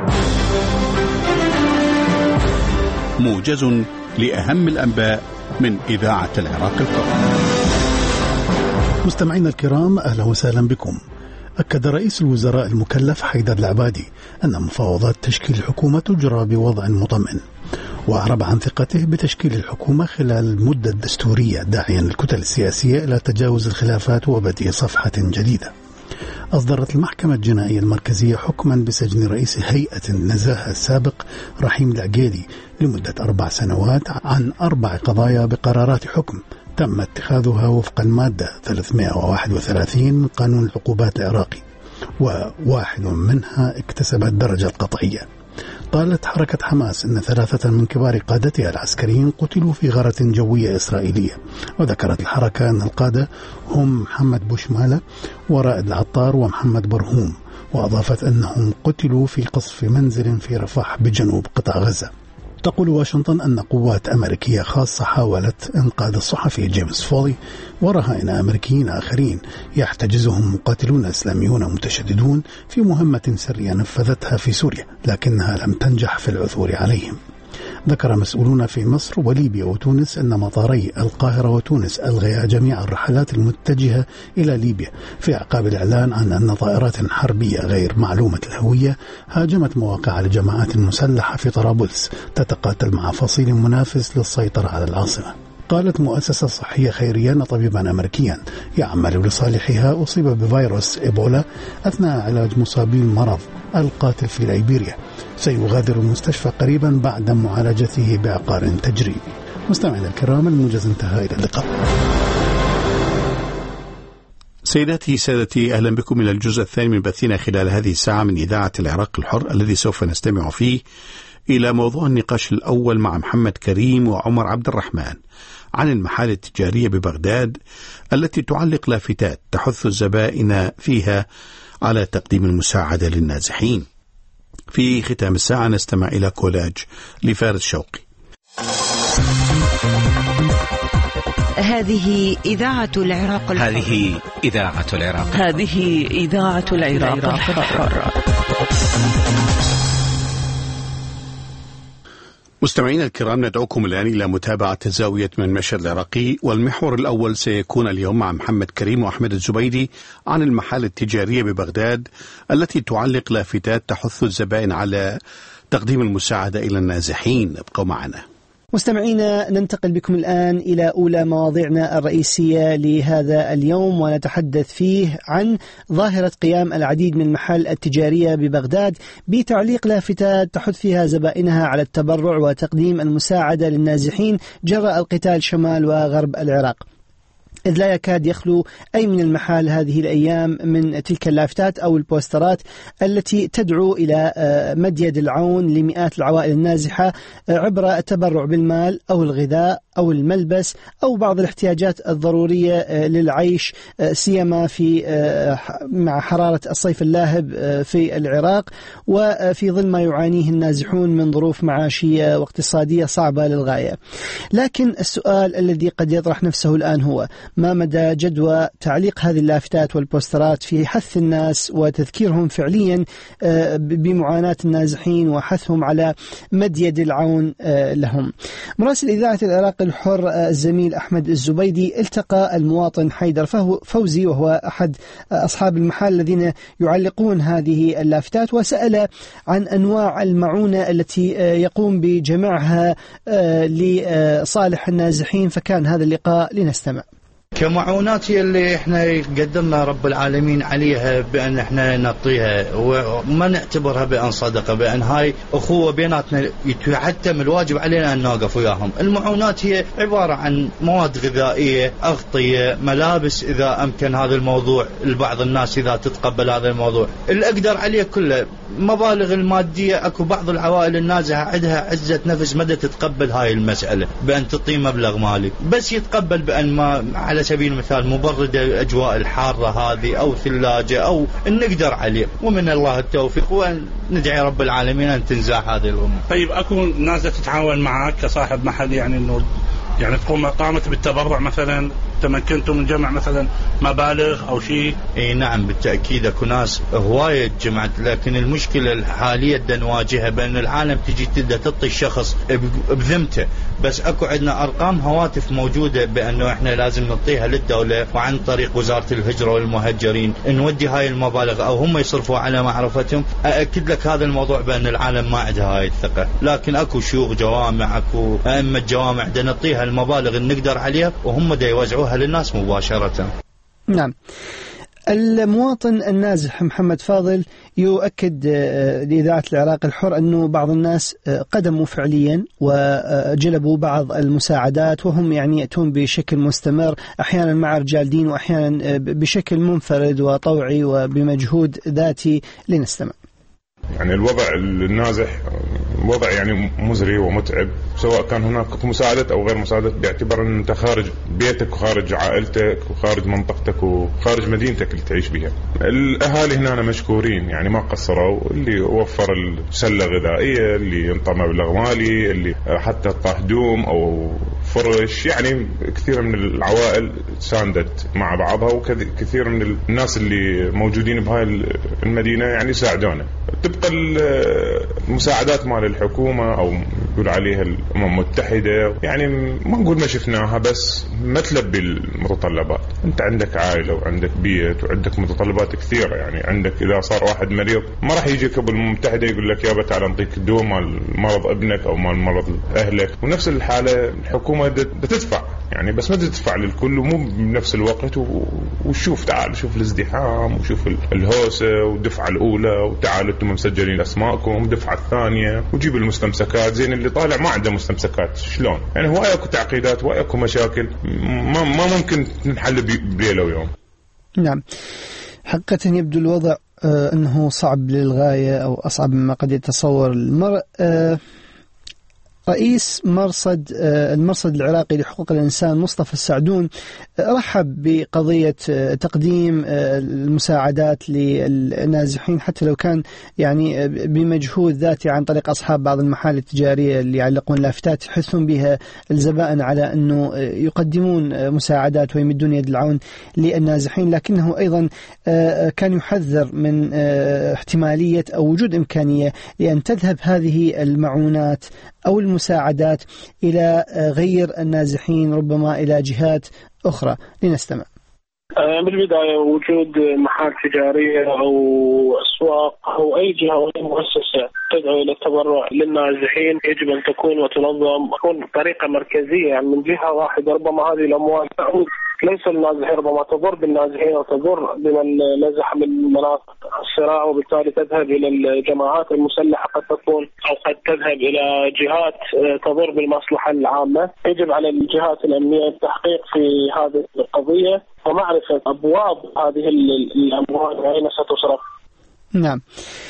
Speaker 1: موجز لأهم الأنباء من إذاعة العراق الحر.
Speaker 3: مستمعينا الكرام، أهلا وسهلا بكم. أكد رئيس الوزراء المكلف حيدر العبادي أن مفاوضات تشكيل الحكومة تجرى بوضع مطمئن، وأعرب عن ثقته بتشكيل الحكومة خلال المدة الدستورية، داعيا الكتل السياسية إلى تجاوز الخلافات وبدء صفحة جديدة. أصدرت المحكمة الجنائية المركزية حكما بسجن رئيس هيئة النزاهة السابق رحيم العقيلي لمدة 4 سنوات عن 4 قضايا بقرارات حكم تم اتخاذها وفق المادة 331 من قانون العقوبات العراقي، وواحد منها اكتسب الدرجة القطعية. قالت حركة حماس أن 3 من كبار قادتها العسكريين قتلوا في غارة جوية إسرائيلية، وذكرت الحركة أن القادة هم محمد بوشمالة ورائد العطار ومحمد برهوم، وأضافت أنهم قتلوا في قصف منزل في رفح بجنوب قطاع غزة. تقول واشنطن أن قوات أمريكية خاصة حاولت إنقاذ الصحفي جيمس فولي ورهائن أمريكيين آخرين يحتجزهم مقاتلون إسلاميون متشددون في مهمة سرية نفذتها في سوريا، لكنها لم تنجح في العثور عليهم. ذكر مسؤولون في مصر وليبيا وتونس أن مطاري القاهرة وتونس ألغيا جميع الرحلات المتجهة إلى ليبيا في أعقاب الإعلان عن أن طائرات حربية غير معلومة الهوية هاجمت مواقع الجماعات المسلحة في طرابلس تتقاتل مع فصيل منافس للسيطرة على العاصمة. قالت مؤسسة صحية خيرية أن طبيبا أمريكيا يعمل لصالحها أصيب بفيروس إيبولا أثناء علاج مصابي المرض القاتل في ليبيريا، سيغادر المستشفى قريبا بعد معالجته بعقار تجريبي. مستمعينا الكرام، الموجز انتهى، إلى اللقاء.
Speaker 1: سيداتي سادتي، أهلا بكم إلى الجزء الثاني من بثنا خلال هذه الساعة من إذاعة العراق الحر، الذي سوف نستمع فيه إلى موضوع النقاش الأول مع محمد كريم وعمر عبد الرحمن عن المحال التجارية ببغداد التي تعلق لافتات تحث الزبائن فيها على تقديم المساعدة للنازحين. في ختام الساعة نستمع إلى كولاج لفارس شوقي.
Speaker 29: هذه إذاعة العراق الحر.
Speaker 5: هذه إذاعة العراق.
Speaker 29: هذه إذاعة العراق الحر.
Speaker 1: مستمعينا الكرام، ندعوكم الآن إلى متابعة زاوية من مشهد العراقي، والمحور الأول سيكون اليوم مع محمد كريم وأحمد الزبيدي عن المحال التجارية ببغداد التي تعلق لافتات تحث الزبائن على تقديم المساعدة إلى النازحين. ابقوا معنا.
Speaker 2: مستمعينا، ننتقل بكم الآن إلى أولى مواضيعنا الرئيسية لهذا اليوم، ونتحدث فيه عن ظاهرة قيام العديد من المحال التجارية ببغداد بتعليق لافتات تحث فيها زبائنها على التبرع وتقديم المساعدة للنازحين جراء القتال شمال وغرب العراق، إذ لا يكاد يخلو أي من المحال هذه الأيام من تلك اللافتات أو البوسترات التي تدعو إلى مد يد العون لمئات العوائل النازحة عبر التبرع بالمال أو الغذاء أو الملبس أو بعض الاحتياجات الضرورية للعيش، سيما في مع حرارة الصيف اللاهب في العراق، وفي ظل ما يعانيه النازحون من ظروف معاشية واقتصادية صعبة للغاية. لكن السؤال الذي قد يطرح نفسه الآن هو: ما مدى جدوى تعليق هذه اللافتات والبوسترات في حث الناس وتذكيرهم فعليا بمعاناة النازحين وحثهم على مد يد العون لهم؟ مراسل إذاعة العراق الحر الزميل أحمد الزبيدي التقى المواطن حيدر فوزي، وهو أحد أصحاب المحال الذين يعلقون هذه اللافتات، وسأل عن أنواع المعونة التي يقوم بجمعها لصالح النازحين، فكان هذا اللقاء لنستمع.
Speaker 4: كمعونات هي اللي احنا قدرنا رب العالمين عليها بان احنا نعطيها، وما نعتبرها بان صدقه، بان هاي اخوه بيناتنا يتحتم الواجب علينا ان نوقف وياهم. المعونات هي عباره عن مواد غذائيه، اغطيه، ملابس اذا امكن هذا الموضوع لبعض الناس اذا تتقبل هذا الموضوع. اللي اقدر عليه كله مبالغ الماديه، اكو بعض العوائل النازحه عندها عزه نفس مدى تتقبل هاي المساله بان تعطي مبلغ مالي، بس يتقبل بان ما على سبيل المثال مبرد الأجواء الحارة هذه أو ثلاجة أو نقدر عليه، ومن الله التوفيق، وندعي رب العالمين أن تنزاح هذه الأمور.
Speaker 6: طيب أكو ناس تتعاون معك كصاحب محل، يعني إنه يعني تقوم قامت بالتبرع مثلا، تمكنتم من جمع مثلا مبالغ أو شيء؟
Speaker 4: اي نعم بالتأكيد اكو ناس هواية جمعت، لكن المشكلة الحالية دا نواجهها بأن العالم تجي تبدأ تعطي الشخص بذمته، بس اكو عندنا أرقام هواتف موجودة بأنه احنا لازم نعطيها للدولة، وعن طريق وزارة الهجرة والمهجرين نودي هاي المبالغ أو هم يصرفوا على معرفتهم. أأكد لك هذا الموضوع بأن العالم ما عندها هاي الثقة، لكن اكو شيوخ جوامع، اكو أئمة جوامع دا نعطيها المبالغ اللي نقدر عليها، وهم دا يوزعوها للناس مباشرة.
Speaker 2: نعم. المواطن النازح محمد فاضل يؤكد لإذاعة العراق الحر أنه بعض الناس قدموا فعليا وجلبوا بعض المساعدات، وهم يعني يأتون بشكل مستمر، أحيانا مع رجال دين وأحيانا بشكل منفرد وطوعي وبمجهود ذاتي. لنستمع.
Speaker 7: يعني الوضع النازح وضع يعني مزري ومتعب، سواء كان هناك مساعدة أو غير مساعدة، باعتبار أن أنت خارج بيتك وخارج عائلتك وخارج منطقتك وخارج مدينتك اللي تعيش بها. الأهالي هنا مشكورين، يعني ما قصروا، اللي وفر السلة غذائية، اللي انطى مبلغ مالي، اللي حتى هدوم أو فرش، يعني كثير من العوائل ساندت مع بعضها، وكثير من الناس اللي موجودين بهاي المدينة يعني ساعدونا. تبقى المساعدات مال الحكومة أو يقول عليها الأمم المتحدة، يعني ما نقول ما شفناها، بس ما تلبي المتطلبات. أنت عندك عائلة وعندك بيت وعندك متطلبات كثيرة، يعني عندك إذا صار واحد مريض ما راح يجيك الأمم المتحدة يقول لك يابا تعال نعطيك دواء مال مرض ابنك أو مال مرض أهلك، ونفس الحالة الحكومة الحكومة تدفع يعني، بس ما تدفع للكل ومو بنفس الوقت. وشوف تعال شوف الازدحام وشوف الهوسة والدفعة الأولى وتعالوا انتم مسجلين أسماءكم الدفعة الثانية وجيب المستمسكات. زين اللي طالع ما عنده مستمسكات شلون يعني؟ هو أيكو تعقيدات وأيكو مشاكل ما ممكن نحل بليلة ويوم.
Speaker 2: نعم حقيقة يبدو الوضع أنه صعب للغاية أو أصعب مما قد يتصور المرء. رئيس المرصد العراقي لحقوق الإنسان مصطفى السعدون رحب بقضية تقديم المساعدات للنازحين حتى لو كان يعني بمجهود ذاتي عن طريق أصحاب بعض المحال التجارية اللي يعلقون لافتات يحثون بها الزبائن على أنه يقدمون مساعدات ويمدون يد العون للنازحين، لكنه أيضا كان يحذر من احتمالية أو وجود إمكانية لأن تذهب هذه المعونات أو المساعدات إلى غير النازحين، ربما إلى جهات أخرى. لنستمع.
Speaker 8: بالبداية وجود محال تجارية أو أسواق أو أي جهة أو أي مؤسسة تدعو إلى التبرع للنازحين يجب أن تكون وتنظم تكون بطريقة مركزية يعني من جهة واحدة. ربما هذه الأموال تعود ليس للنازحين، ربما تضر بالنازحين وتضر بمن نزح من مناطق الصراع، وبالتالي تذهب إلى الجماعات المسلحة قد تكون أو قد تذهب إلى جهات تضر بالمصلحة العامة. يجب على الجهات الأمنية التحقيق في هذه القضية ومعرفة أبواب هذه الأموال وأين ستصرف.
Speaker 2: نعم،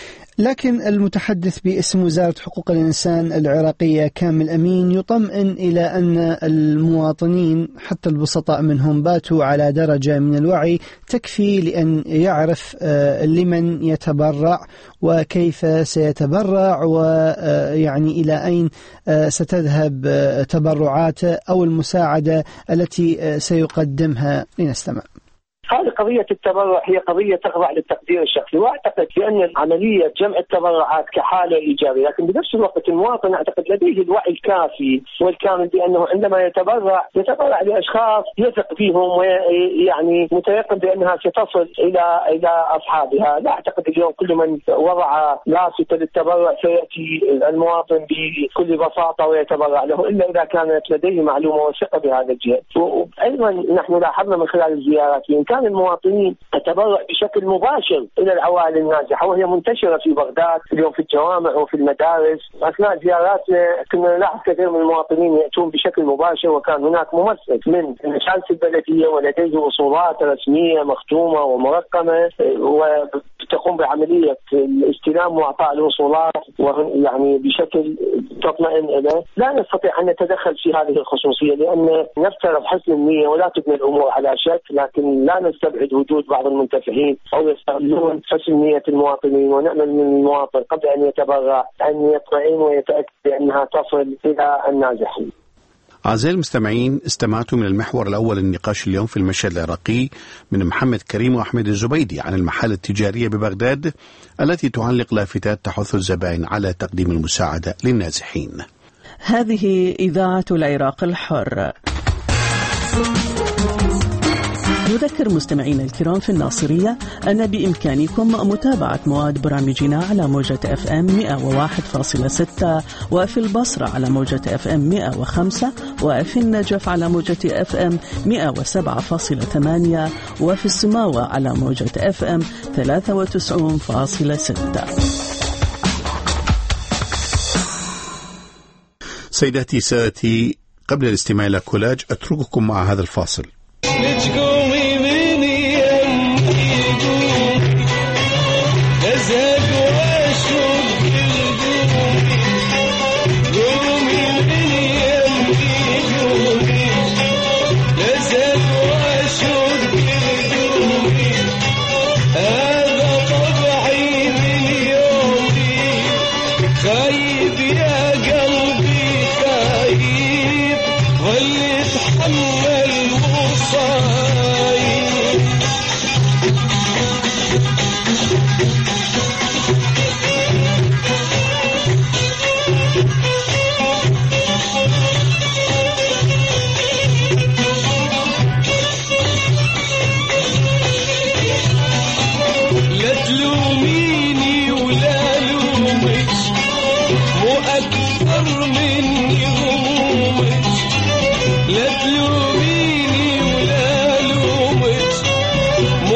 Speaker 2: لكن المتحدث باسم وزارة حقوق الإنسان العراقية كامل أمين يطمئن إلى أن المواطنين حتى البسطاء منهم باتوا على درجة من الوعي تكفي لأن يعرف لمن يتبرع وكيف سيتبرع ويعني إلى أين ستذهب تبرعاته أو المساعدة التي سيقدمها. لنستمع.
Speaker 8: هذه قضية التبرع هي قضية تخضع للتقدير الشخصي، وأعتقد بأن عملية جمع التبرعات كحالة إيجابية، لكن بنفس الوقت المواطن أعتقد لديه الوعي الكافي والكامل بأنه عندما يتبرع لأشخاص يثق فيهم ويعني متيقن بأنها ستصل إلى أصحابها. لا أعتقد اليوم كل من وضع لافتة للتبرع سيأتي المواطن بكل بساطة ويتبرع له إلا إذا كانت لديه معلومة وثقة بهذا الجهة. وأيضا نحن لاحظنا من خلال الزيارات كان المواطنين تتبرع بشكل مباشر إلى العوائل النازحة وهي منتشرة في بغداد اليوم في الجوامع وفي المدارس. أثناء زياراتنا كنا نلاحظ كثير من المواطنين يأتون بشكل مباشر، وكان هناك ممثل من المجالس البلدية ولديه وصولات رسمية مختومة ومرقمة وتقوم بعملية الاستلام وإعطاء الوصولات يعني بشكل تطمئن إليه. لا نستطيع أن نتدخل في هذه الخصوصية لأن نفترض حسن النية ولا تبني الأمور على شك، لكن لا نستبعد وجود بعض المنتفعين أو يستغلون حسن نية المواطنين، ونأمل من المواطن قبل أن يتبرع أن يطمئن ويتأكد أنها تصل إلى النازحين.
Speaker 1: أعزائي المستمعين، استمعتوا من المحور الأول للنقاش اليوم في المشهد العراقي من محمد كريم وأحمد الزبيدي عن المحال التجارية ببغداد التي تعلق لافتات تحث الزبائن على تقديم المساعدة للنازحين.
Speaker 9: هذه إذاعة العراق الحر. نذكر مستمعينا الكرام في الناصرية أن بإمكانكم متابعة مواد برامجنا على موجة FM 101.6 وفي البصرة على موجة FM 105 وفي النجف على موجة FM 107.8 وفي السماوة على موجة FM 93.6.
Speaker 1: سيداتي سادتي، قبل الاستماع إلى كولاج أترككم مع هذا الفاصل.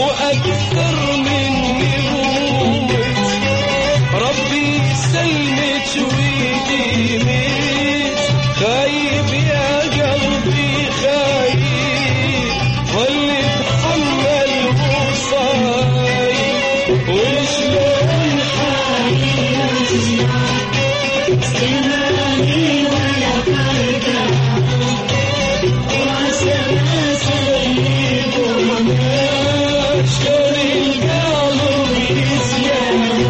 Speaker 10: وأكثر من همومك، ربي يسلمك ويديمك. خايب يا قلبي خايب، ظل اتحمل مصايب، وشلون حالي استناني ولا فرقة، وعسى سيب وماشر القلب يزيان.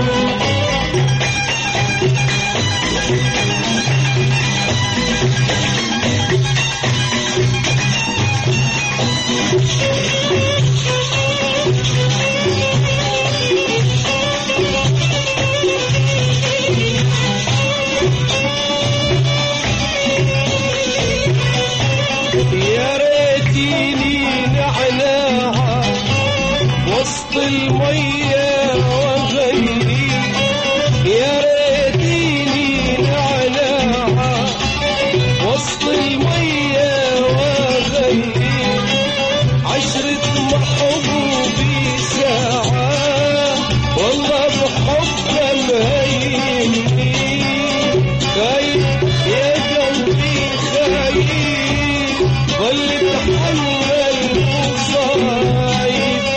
Speaker 10: يا ريتيني نعناع وسط المية وغيري، يا ريتيني نعناع وسط المية وغيري، عشرة محبوبي ساعة والله بحبها مهيني. خايف يا قلبي خايف، ظل تحمل مصايب،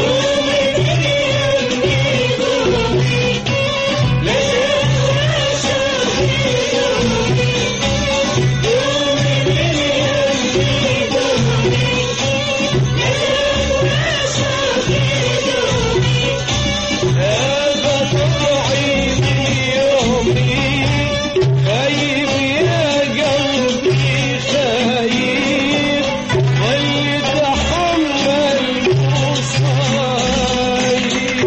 Speaker 10: هذا طبعي من يومي. خايف يا قلبي خايف، ظل تحمل مصايب.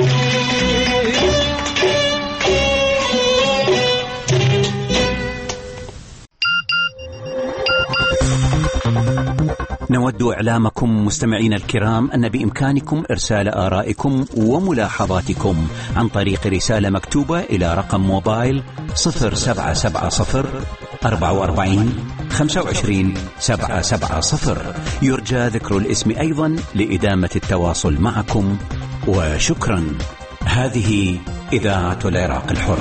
Speaker 5: نود إعلامكم مستمعين الكرام أن بإمكانكم إرسال آرائكم وملاحظاتكم عن طريق رسالة مكتوبة إلى رقم موبايل 0770 44 25 770. يرجى ذكر الاسم أيضا لإدامة التواصل معكم، وشكرا. هذه إذاعة العراق الحر.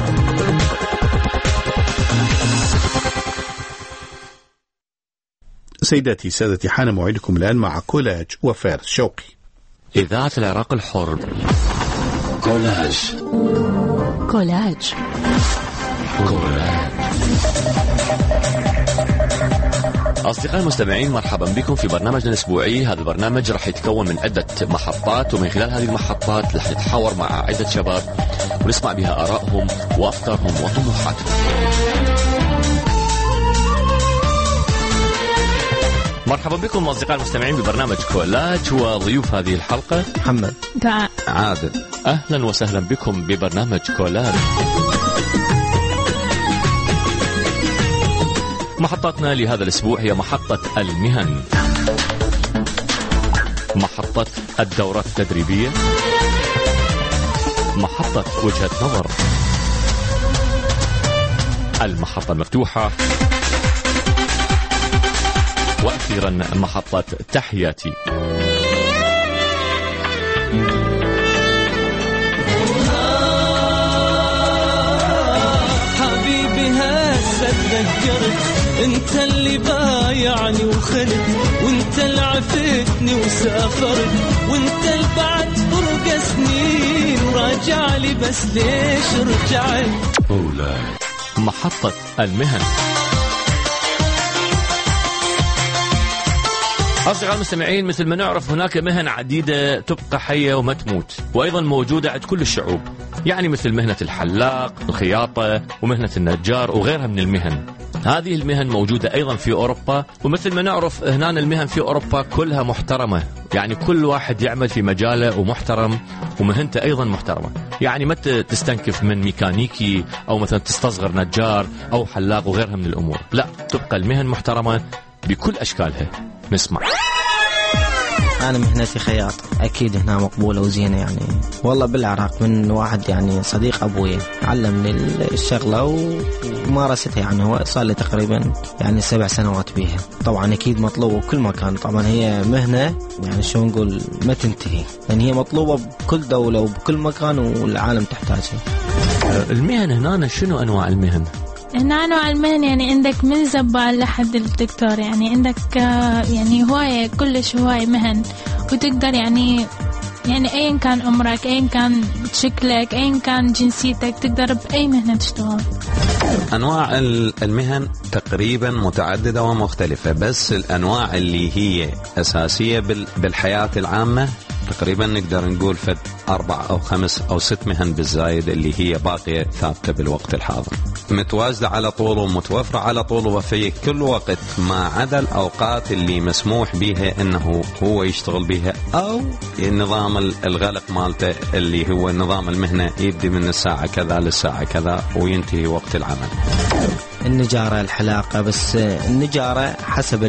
Speaker 1: سيداتي سادتي، حان موعدكم الآن مع كولاج وفارس شوقي.
Speaker 11: إذاعة العراق الحر.
Speaker 12: كولاج.
Speaker 21: كولاج.
Speaker 12: كولاج.
Speaker 11: أصدقائي المستمعين، مرحبا بكم في برنامجنا الأسبوعي. هذا البرنامج راح يتكون من عدة محطات، ومن خلال هذه المحطات راح نتحاور مع عدة شباب ونسمع بها آرائهم وأفكارهم وطموحاتهم. مرحبا بكم أصدقائي المستمعين ببرنامج كولاج، وضيوف هذه الحلقة
Speaker 13: محمد
Speaker 11: عادل. أهلا وسهلا بكم ببرنامج كولاج. محطتنا لهذا الأسبوع هي محطة المهن، محطة الدورات التدريبية، محطة وجهة نظر، المحطة المفتوحة، وأخيرا محطة تحياتي.
Speaker 10: حبيبي هسه تذكرت، انت اللي بايعني وخلت، وانت اللي عفتني وسافرت، وانت اللي بعد فرق سنين راجع لي، بس ليش رجعت؟
Speaker 11: محطة المهن. أصدقائي المستمعين، مثل ما نعرف هناك مهن عديدة تبقى حية وما تموت، وأيضا موجودة عند كل الشعوب، يعني مثل مهنة الحلاق، الخياطة، ومهنة النجار وغيرها من المهن. هذه المهن موجودة أيضا في أوروبا، ومثل ما نعرف هنا المهن في أوروبا كلها محترمة، يعني كل واحد يعمل في مجاله ومحترم، ومهنته أيضا محترمة. يعني ما تستنكف من ميكانيكي أو مثلا تستصغر نجار أو حلاق وغيرها من الأمور، لا، تبقى المهن محترمة بكل أشكالها. نسمع.
Speaker 13: أنا مهنتي خياط، أكيد هنا مقبولة وزينة يعني. والله بالعراق من واحد يعني صديق أبوي علمني الشغلة ومارستها، يعني هو صار لي تقريبا يعني 7 سنوات بيها. طبعا أكيد مطلوبة بكل مكان، طبعا هي مهنة يعني شو نقول ما تنتهي، يعني هي مطلوبة بكل دولة وبكل مكان والعالم تحتاجها.
Speaker 11: المهن هنا شنو أنواع المهن؟
Speaker 14: هنا أنواع المهن يعني عندك من زبال لحد الدكتور، يعني عندك يعني هواية كلش هواية مهن، وتقدر يعني أيا كان عمرك، أيا كان شكلك، أيا كان جنسيتك، تقدر بأي مهنة تشتغل.
Speaker 15: أنواع المهن تقريبا متعددة ومختلفة، بس الأنواع اللي هي أساسية بالحياة العامة تقريبا نقدر نقول 4 أو 5 أو 6 مهن بالزايد اللي هي باقية ثابتة بالوقت الحاضر، متواجدة على طول ومتوفرة على طول وفي كل وقت، ما عدا الأوقات اللي مسموح بها إنه هو يشتغل بها، أو النظام الغلق مالته اللي هو نظام المهنة يبدي من الساعة كذا للساعة كذا وينتهي وقت العمل.
Speaker 13: النجارة، الحلاقة، بس النجارة حسب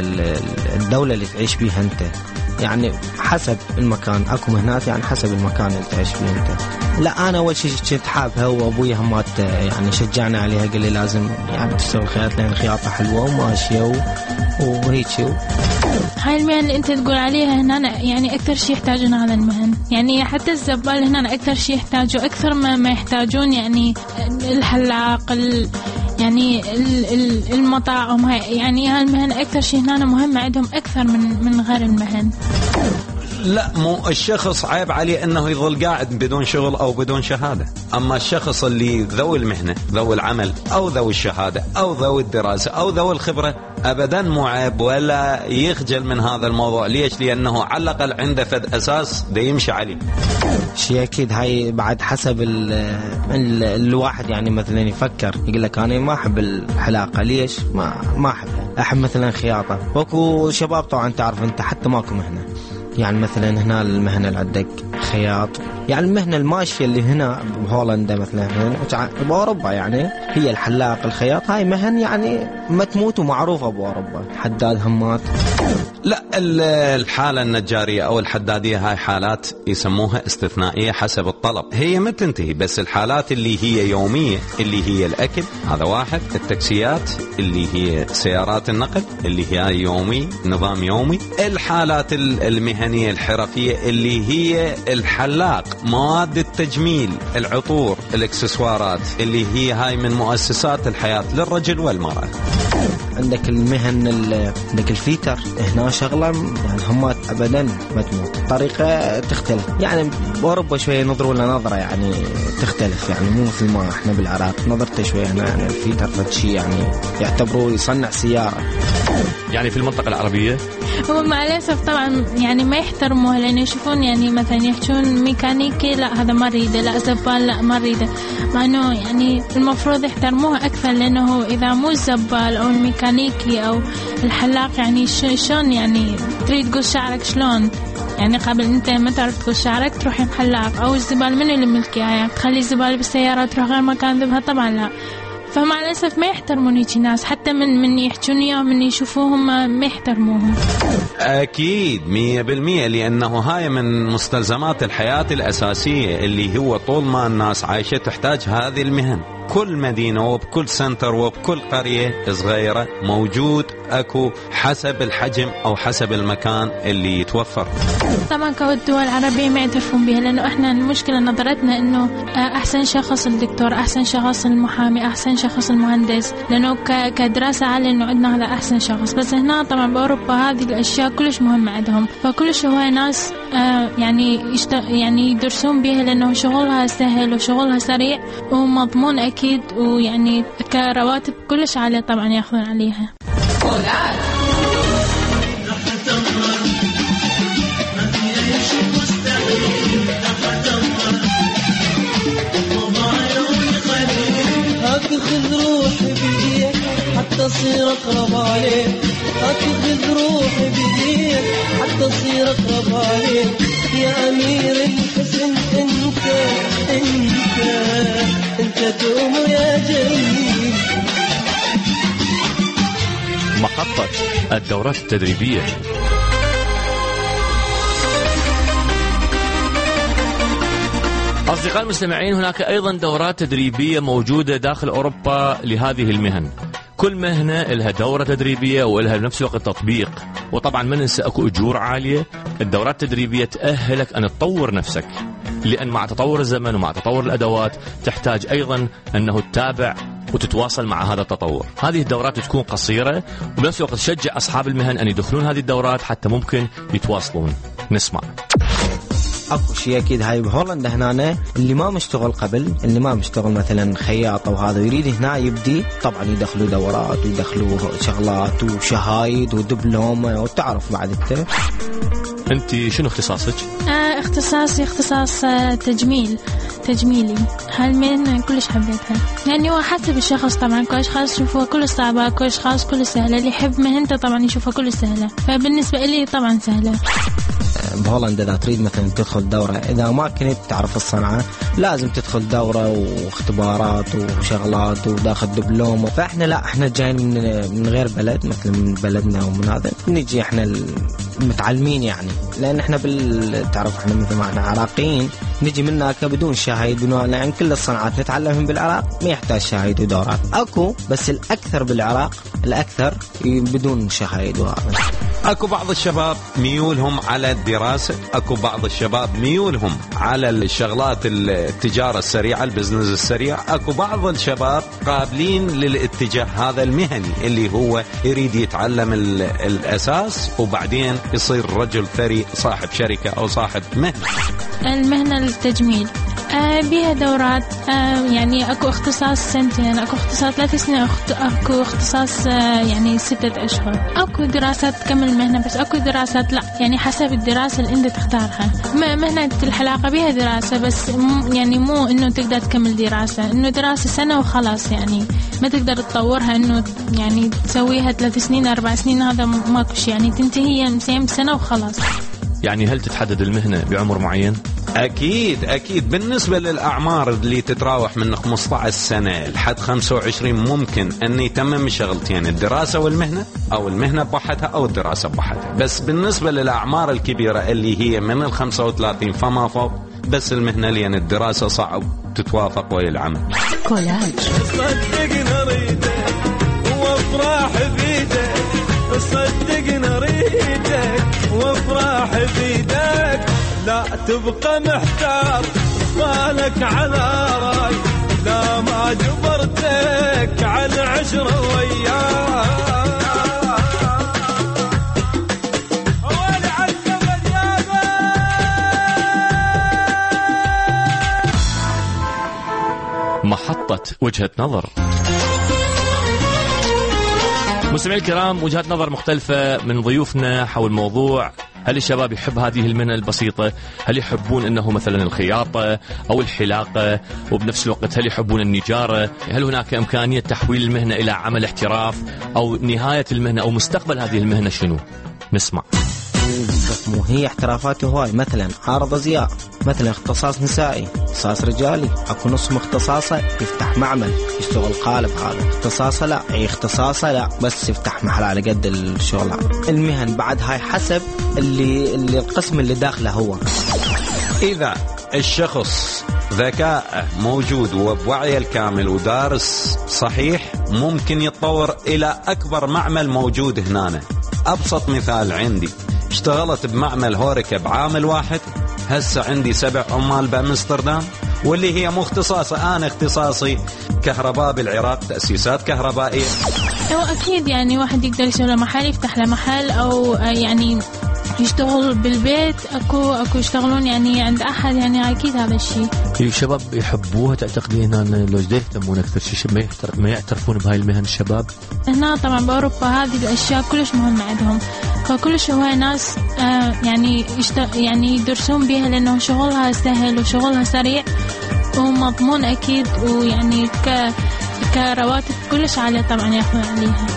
Speaker 13: الدولة اللي تعيش بيها أنت، يعني حسب المكان. اكو مهنات يعني حسب المكان اللي تعيش فيه انت. لا انا اول شيء كنت حابها وابوي همات يعني شجعنا عليها، قال لي لازم يعني تشتغل خياط لان خياطه حلوه وماشيه وهيك.
Speaker 14: هاي المهن اللي انت تقول عليها هنا يعني اكثر شيء يحتاجون هذا المهن، يعني حتى الزبال هنا اكثر شيء يحتاجوا اكثر ما يحتاجون يعني الحلاق يعني المطاعم، هاي يعني هالمهن اكثر شيء هنا مهم عندهم اكثر من غير المهن.
Speaker 15: لا مو الشخص عيب عليه انه يظل قاعد بدون شغل او بدون شهادة، اما الشخص اللي ذوي المهنة ذوي العمل او ذوي الشهادة او ذوي الدراسة او ذوي الخبرة ابدا مو عيب ولا يخجل من هذا الموضوع. ليش؟ لانه على الاقل عنده فد اساس ده يمشي عليه.
Speaker 13: شيء اكيد هاي بعد حسب الواحد، يعني مثلا يفكر يقول لك انا ما احب الحلاقة، ليش ما احبها، احب مثلا خياطة. وكو شباب طبعا تعرف انت حتى ماكو مهنة، يعني مثلا هنا المهنة اللي عندك خياط، يعني المهنة الماشية اللي هنا بهولندا مثلا بأوروبا يعني هي الحلاق الخياط، هاي مهن يعني ما تموت ومعروفة بأوروبا. حداد همات.
Speaker 15: لا الحالة النجارية أو الحدادية هاي حالات يسموها استثنائية حسب الطلب، هي ما تنتهي. بس الحالات اللي هي يومية اللي هي الأكل هذا واحد، التاكسيات اللي هي سيارات النقل اللي هي يومي نظام يومي، الحالات المهنية الحرفية اللي هي الحلاق، مواد التجميل، العطور، الاكسسوارات اللي هي هاي من مؤسسات الحياة للرجل والمرأة.
Speaker 13: عندك المهن عندك الفيتر هنا شغلة يعني همات أبدا ما تموت، طريقة تختلف يعني بأوروبا شوية نظرة ولا نظرة يعني تختلف، يعني مو مثل ما احنا بالعراق نظرته شوية هنا يعني الفيتر فتشي يعني يعتبروه يصنع سيارة.
Speaker 11: يعني في المنطقة العربية
Speaker 14: هو مع الأسف طبعا يعني ما يحترموها، لأن يشوفون يعني مثلا يحكون ميكانيكي لا هذا ما ريده، لا زبال لا ما ريده، مع انه يعني المفروض يحترموها أكثر، لأنه إذا مو الزبال أو الميكانيكي أو الحلاق يعني شلون يعني تريد تقول شعرك شلون؟ يعني قبل انت ما تعرف تقول شعرك تروح محلاق، او الزبال من اللي ملكي يعني تخلي الزبال بالسيارة تروح غير مكان ذبها، طبعا لا. فمع الأسف ما يحترمون هيك ناس، حتى من يحجون إياهم من يشوفوهم ما يحترموهم.
Speaker 15: أكيد 100%، لأنه هاي من مستلزمات الحياة الأساسية اللي هو طول ما الناس عايشة تحتاج هذه المهن. كل مدينة وبكل سنتر وبكل قرية صغيرة موجود أكو حسب الحجم أو حسب المكان اللي يتوفر.
Speaker 14: طبعا كالدول العربية ما يعترفون بها، لأنه إحنا المشكلة نظرتنا إنه أحسن شخص الدكتور، أحسن شخص المحامي، أحسن شخص المهندس، لأنه كدراسة عالية إنه عندنا هذا أحسن شخص. بس هنا طبعا بأوروبا هذه الأشياء كلش مهمة عندهم، فكلش هو ناس يعني يدرسون بها، لأنه شغلها سهل وشغلها سريع ومضمون أكيد، ويعني كرواتب كلش عالية طبعا يأخذون عليها.
Speaker 10: خذ روحي بيديك حتى أصير أقرب عليك، خذ روحي بيديك حتى أصير أقرب عليك، يا أمير الحسن أنت دوم يا جميل.
Speaker 11: محطة الدورات التدريبية. أصدقائي المستمعين، هناك أيضا دورات تدريبية موجودة داخل أوروبا لهذه المهن. كل مهنة لها دورة تدريبية ولها بنفس الوقت تطبيق، وطبعا ما ننسى أكو أجور عالية. الدورات التدريبية تأهلك أن تطور نفسك، لأن مع تطور الزمن ومع تطور الأدوات تحتاج أيضا أنه تتابع وتتواصل مع هذا التطور. هذه الدورات تكون قصيرة، وبنفس الوقت تشجع أصحاب المهن أن يدخلون هذه الدورات حتى ممكن يتواصلون. نسمع.
Speaker 13: اكو شيء اكيد هاي بهولندا هنا اللي ما مشتغل قبل، اللي ما مشتغل مثلا خياط او هذا يريد هنا يبدي، طبعا يدخلوا دورات ويدخلوا شغلات وشهايد ودبلومه، وتعرف بعد
Speaker 11: انت شنو اختصاصك؟
Speaker 14: اختصاصي اختصاص تجميلي. هالمهنة كلش حبيتها، يعني هو حسب الشخص طبعا. كل اشخاص يشوفوها كل صعبة، كل اشخاص كل سهلة. اللي يحب مهنته طبعا يشوفها كل سهلة، فبالنسبة لي طبعا سهلة.
Speaker 13: بهولندا إذا تريد مثلا تدخل دورة، إذا ما كنت تعرف الصنعة لازم تدخل دورة واختبارات وشغلات وداخل دبلوم. فإحنا لا، إحنا جايين من غير بلد، مثل من بلدنا ومن هذا نجي إحنا متعلمين يعني، لأن إحنا تعرف إحنا مثل ما إحنا عراقيين نجي منك بدون شهايد، لأن كل الصناعات نتعلمهم بالعراق ما يحتاج شهايد ودورات. أكو بس الأكثر بالعراق، الأكثر بدون شهايد وهذا.
Speaker 15: أكو بعض الشباب ميولهم على الدراسة، أكو بعض الشباب ميولهم على الشغلات التجارة السريعة، البزنس السريع. أكو بعض الشباب قابلين للاتجاه هذا المهني اللي هو يريد يتعلم الأساس وبعدين يصير رجل ثري صاحب شركة أو صاحب مهنة.
Speaker 14: المهنة التجميل بها دورات، يعني أكو اختصاص 2 أكو اختصاص 3 سنين، أكو اختصاص يعني 6 أشهر. أكو دراسات تكمل المهنة، بس أكو دراسات لا، يعني حسب الدراسة اللي أنت تختارها. مهنة الحلاقة بها دراسة، بس يعني مو إنه تقدر تكمل دراسة، إنه دراسة سنة وخلاص، يعني ما تقدر تطورها إنه يعني تسويها 3 سنين 4 سنين، هذا ماكو شيء، يعني تنتهي مسيم سنة وخلاص.
Speaker 11: يعني هل تتحدد المهنة بعمر معين؟
Speaker 15: أكيد. بالنسبة للأعمار اللي تتراوح من 15 سنة لحد 25 ممكن أن يتمم شغلتين، الدراسة والمهنة، أو المهنة بوحدها أو الدراسة بوحدها. بس بالنسبة للأعمار الكبيرة اللي هي من 35 فما فوق، بس المهنة لأن الدراسة صعب تتوافق ويا العمل.
Speaker 10: كولاج صدقنا ريدك وافراح بيدك، صدقنا ريدك وافراح بيدك، لا تبقى محتار بالك على راي، لا ما جبرتك على 10 وياك.
Speaker 11: محطة وجهة نظر. مستمعي الكرام، وجهات نظر مختلفة من ضيوفنا حول موضوع: هل الشباب يحب هذه المهنة البسيطة؟ هل يحبون أنه مثلا الخياطة أو الحلاقة؟ وبنفس الوقت هل يحبون النجارة؟ هل هناك إمكانية تحويل المهنة إلى عمل احتراف؟ أو نهاية المهنة أو مستقبل هذه المهنة شنو؟ نسمع.
Speaker 13: هي احترافات هواي، مثلا عارض ازياء، مثلا اختصاص نسائي، اختصاص رجالي. اكو نصهم اختصاصه يفتح معمل يشتغل قالب، هذا اختصاصه لا، اختصاصه لا، بس يفتح محل على قد الشغل. المهن بعد هاي حسب اللي القسم اللي داخله هو.
Speaker 15: إذا الشخص ذكاء موجود وبوعيه الكامل ودارس صحيح، ممكن يتطور إلى أكبر معمل موجود هنا. أبسط مثال عندي، اشتغلت بمعمل هوريكا بعامل واحد، هسه عندي 7 عمال بأمستردام، واللي هي مو اختصاصي. أنا اختصاصي كهرباء بالعراق، تأسيسات كهربائية.
Speaker 14: هو أكيد يعني واحد يقدر يسوي محل، يفتح له محل، أو يعني يشتغل بالبيت. أكو يشتغلون يعني عند أحد، يعني أكيد هذا الشيء.
Speaker 11: الشباب يحبوها تعتقدين أن لو جدي يهتمون أكثر شيء ما يعترفون بهاي المهن الشباب؟
Speaker 14: هنا طبعا بأوروبا هذه الأشياء كلش مهمة عندهم، فكلش هو ناس يعني يدرسون بها، لأنه شغلها سهل وشغلها سريع ومضمون أكيد، ويعني كرواتب كلش عالية طبعا يأخذون عليها.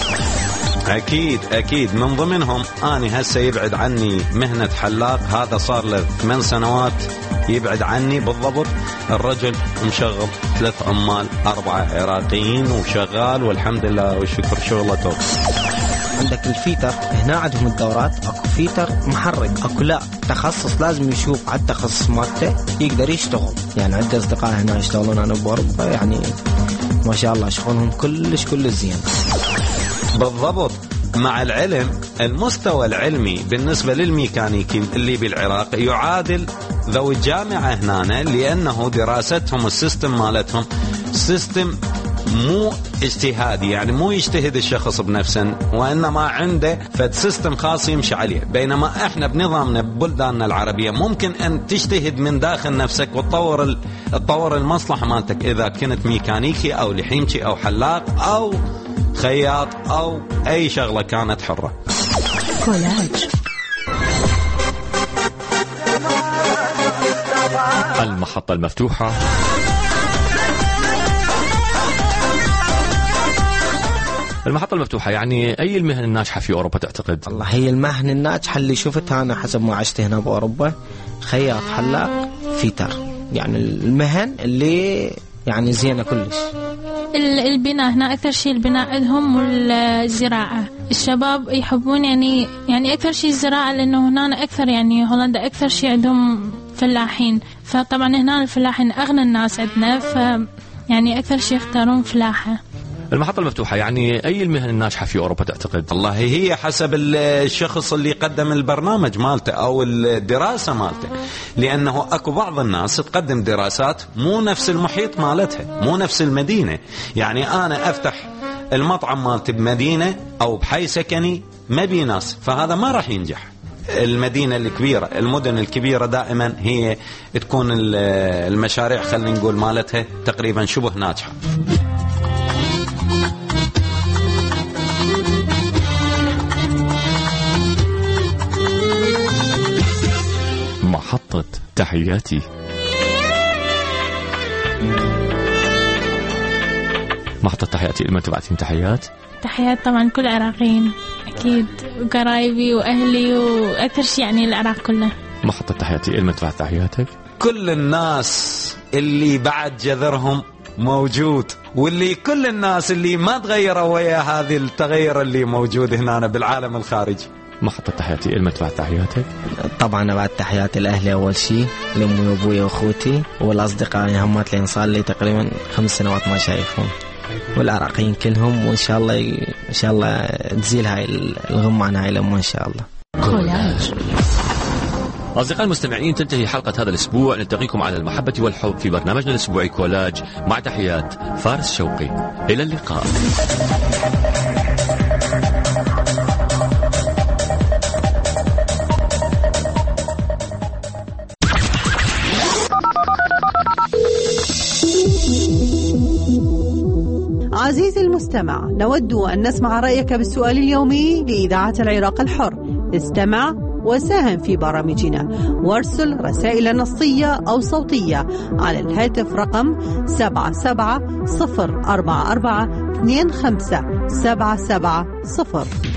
Speaker 15: أكيد من ضمنهم أنا هسه يبعد عني مهنة حلاق، هذا صار له 8 سنوات يبعد عني بالضبط. الرجل مشغل 3 عمال 4 عراقيين وشغال والحمد لله والشكر، شغلته.
Speaker 13: عندك الفيتر هنا عندهم الدورات، اكو فيتر محرك أكو لا تخصص لازم يشوف على التخصص مالته يقدر يشتغل. يعني عندي أصدقاء هنا يشتغلون أنا بأوروبا يعني ما شاء الله شغلهم كلش زين.
Speaker 15: بالضبط. مع العلم المستوى العلمي بالنسبة للميكانيكي اللي بالعراق يعادل ذوي الجامعة هنا، لأنه دراستهم السيستم مالتهم سيستم مو اجتهادي، يعني مو يجتهد الشخص بنفسه وإنما عنده فد سيستم خاص يمشي عليه. بينما احنا بنظامنا ببلداننا العربية ممكن ان تجتهد من داخل نفسك وتطور المصلحة مالتك، اذا كنت ميكانيكي او لحيمشي او حلاق او خياط او اي شغلة كانت حرة.
Speaker 9: كولاج.
Speaker 11: المحطة المفتوحة. المحطة المفتوحة يعني أي المهن الناجحة في أوروبا تعتقد؟
Speaker 13: والله هي المهن الناجحة اللي شفتها أنا حسب ما عشت هنا بأوروبا، خياط، حلاق، فيتر، يعني المهن اللي يعني زينة كلش.
Speaker 14: البناء هنا أكثر شيء البناء عندهم والزراعة. الشباب يحبون يعني أكثر شيء الزراعة، لأنه هنا أكثر يعني هولندا أكثر شيء عندهم فلاحين، فطبعا هنا الفلاحين أغنى الناس عندنا، يعني أكثر شيء يختارون فلاحة.
Speaker 11: المحطة المفتوحة يعني أي المهن الناجحة في أوروبا تعتقد؟
Speaker 15: والله هي حسب الشخص اللي قدم البرنامج مالته أو الدراسة مالته، لأنه أكو بعض الناس تقدم دراسات مو نفس المحيط مالتها، مو نفس المدينة. يعني أنا أفتح المطعم مالتي بمدينة أو بحي سكني ما بي ناس، فهذا ما راح ينجح. المدينة الكبيرة، المدن الكبيرة دائما هي تكون المشاريع خلينا نقول مالتها تقريبا شبه ناجحة.
Speaker 11: محطة تحياتي. محطة تحياتي، لما تبعتين تحيات؟
Speaker 14: تحيات طبعا كل العراقيين أكيد، وقرايبي وأهلي وأكثر شيء يعني العراق كله.
Speaker 11: محطة تحياتي، لما تبعت تحياتك؟
Speaker 15: كل الناس اللي بعد جذرهم موجود، واللي كل الناس اللي ما تغيروا ويا هذه التغير اللي موجود هنا بالعالم الخارجي.
Speaker 11: محطة تحياتي، لما تبعت تحياتك؟
Speaker 13: طبعا بعد تحياتي لأهلي أول شيء، لأمي وأبوي وأخوتي والأصدقاء همات اللي صار لي تقريبا 5 سنوات ما شايفهم، والعراقيين كلهم، وإن شاء الله تزيل هاي الغمة عن هاي الأمة إن شاء الله.
Speaker 9: كولاج.
Speaker 11: أصدقائي المستمعين، تنتهي حلقة هذا الأسبوع. نلتقيكم على المحبة والحب في برنامجنا الأسبوعي كولاج، مع تحيات فارس شوقي. إلى اللقاء.
Speaker 16: عزيزي المستمع، نود أن نسمع رأيك بالسؤال اليومي لإذاعة العراق الحر. استمع وساهم في برامجنا، وارسل رسائل نصية أو صوتية على الهاتف رقم 77 044 25 770.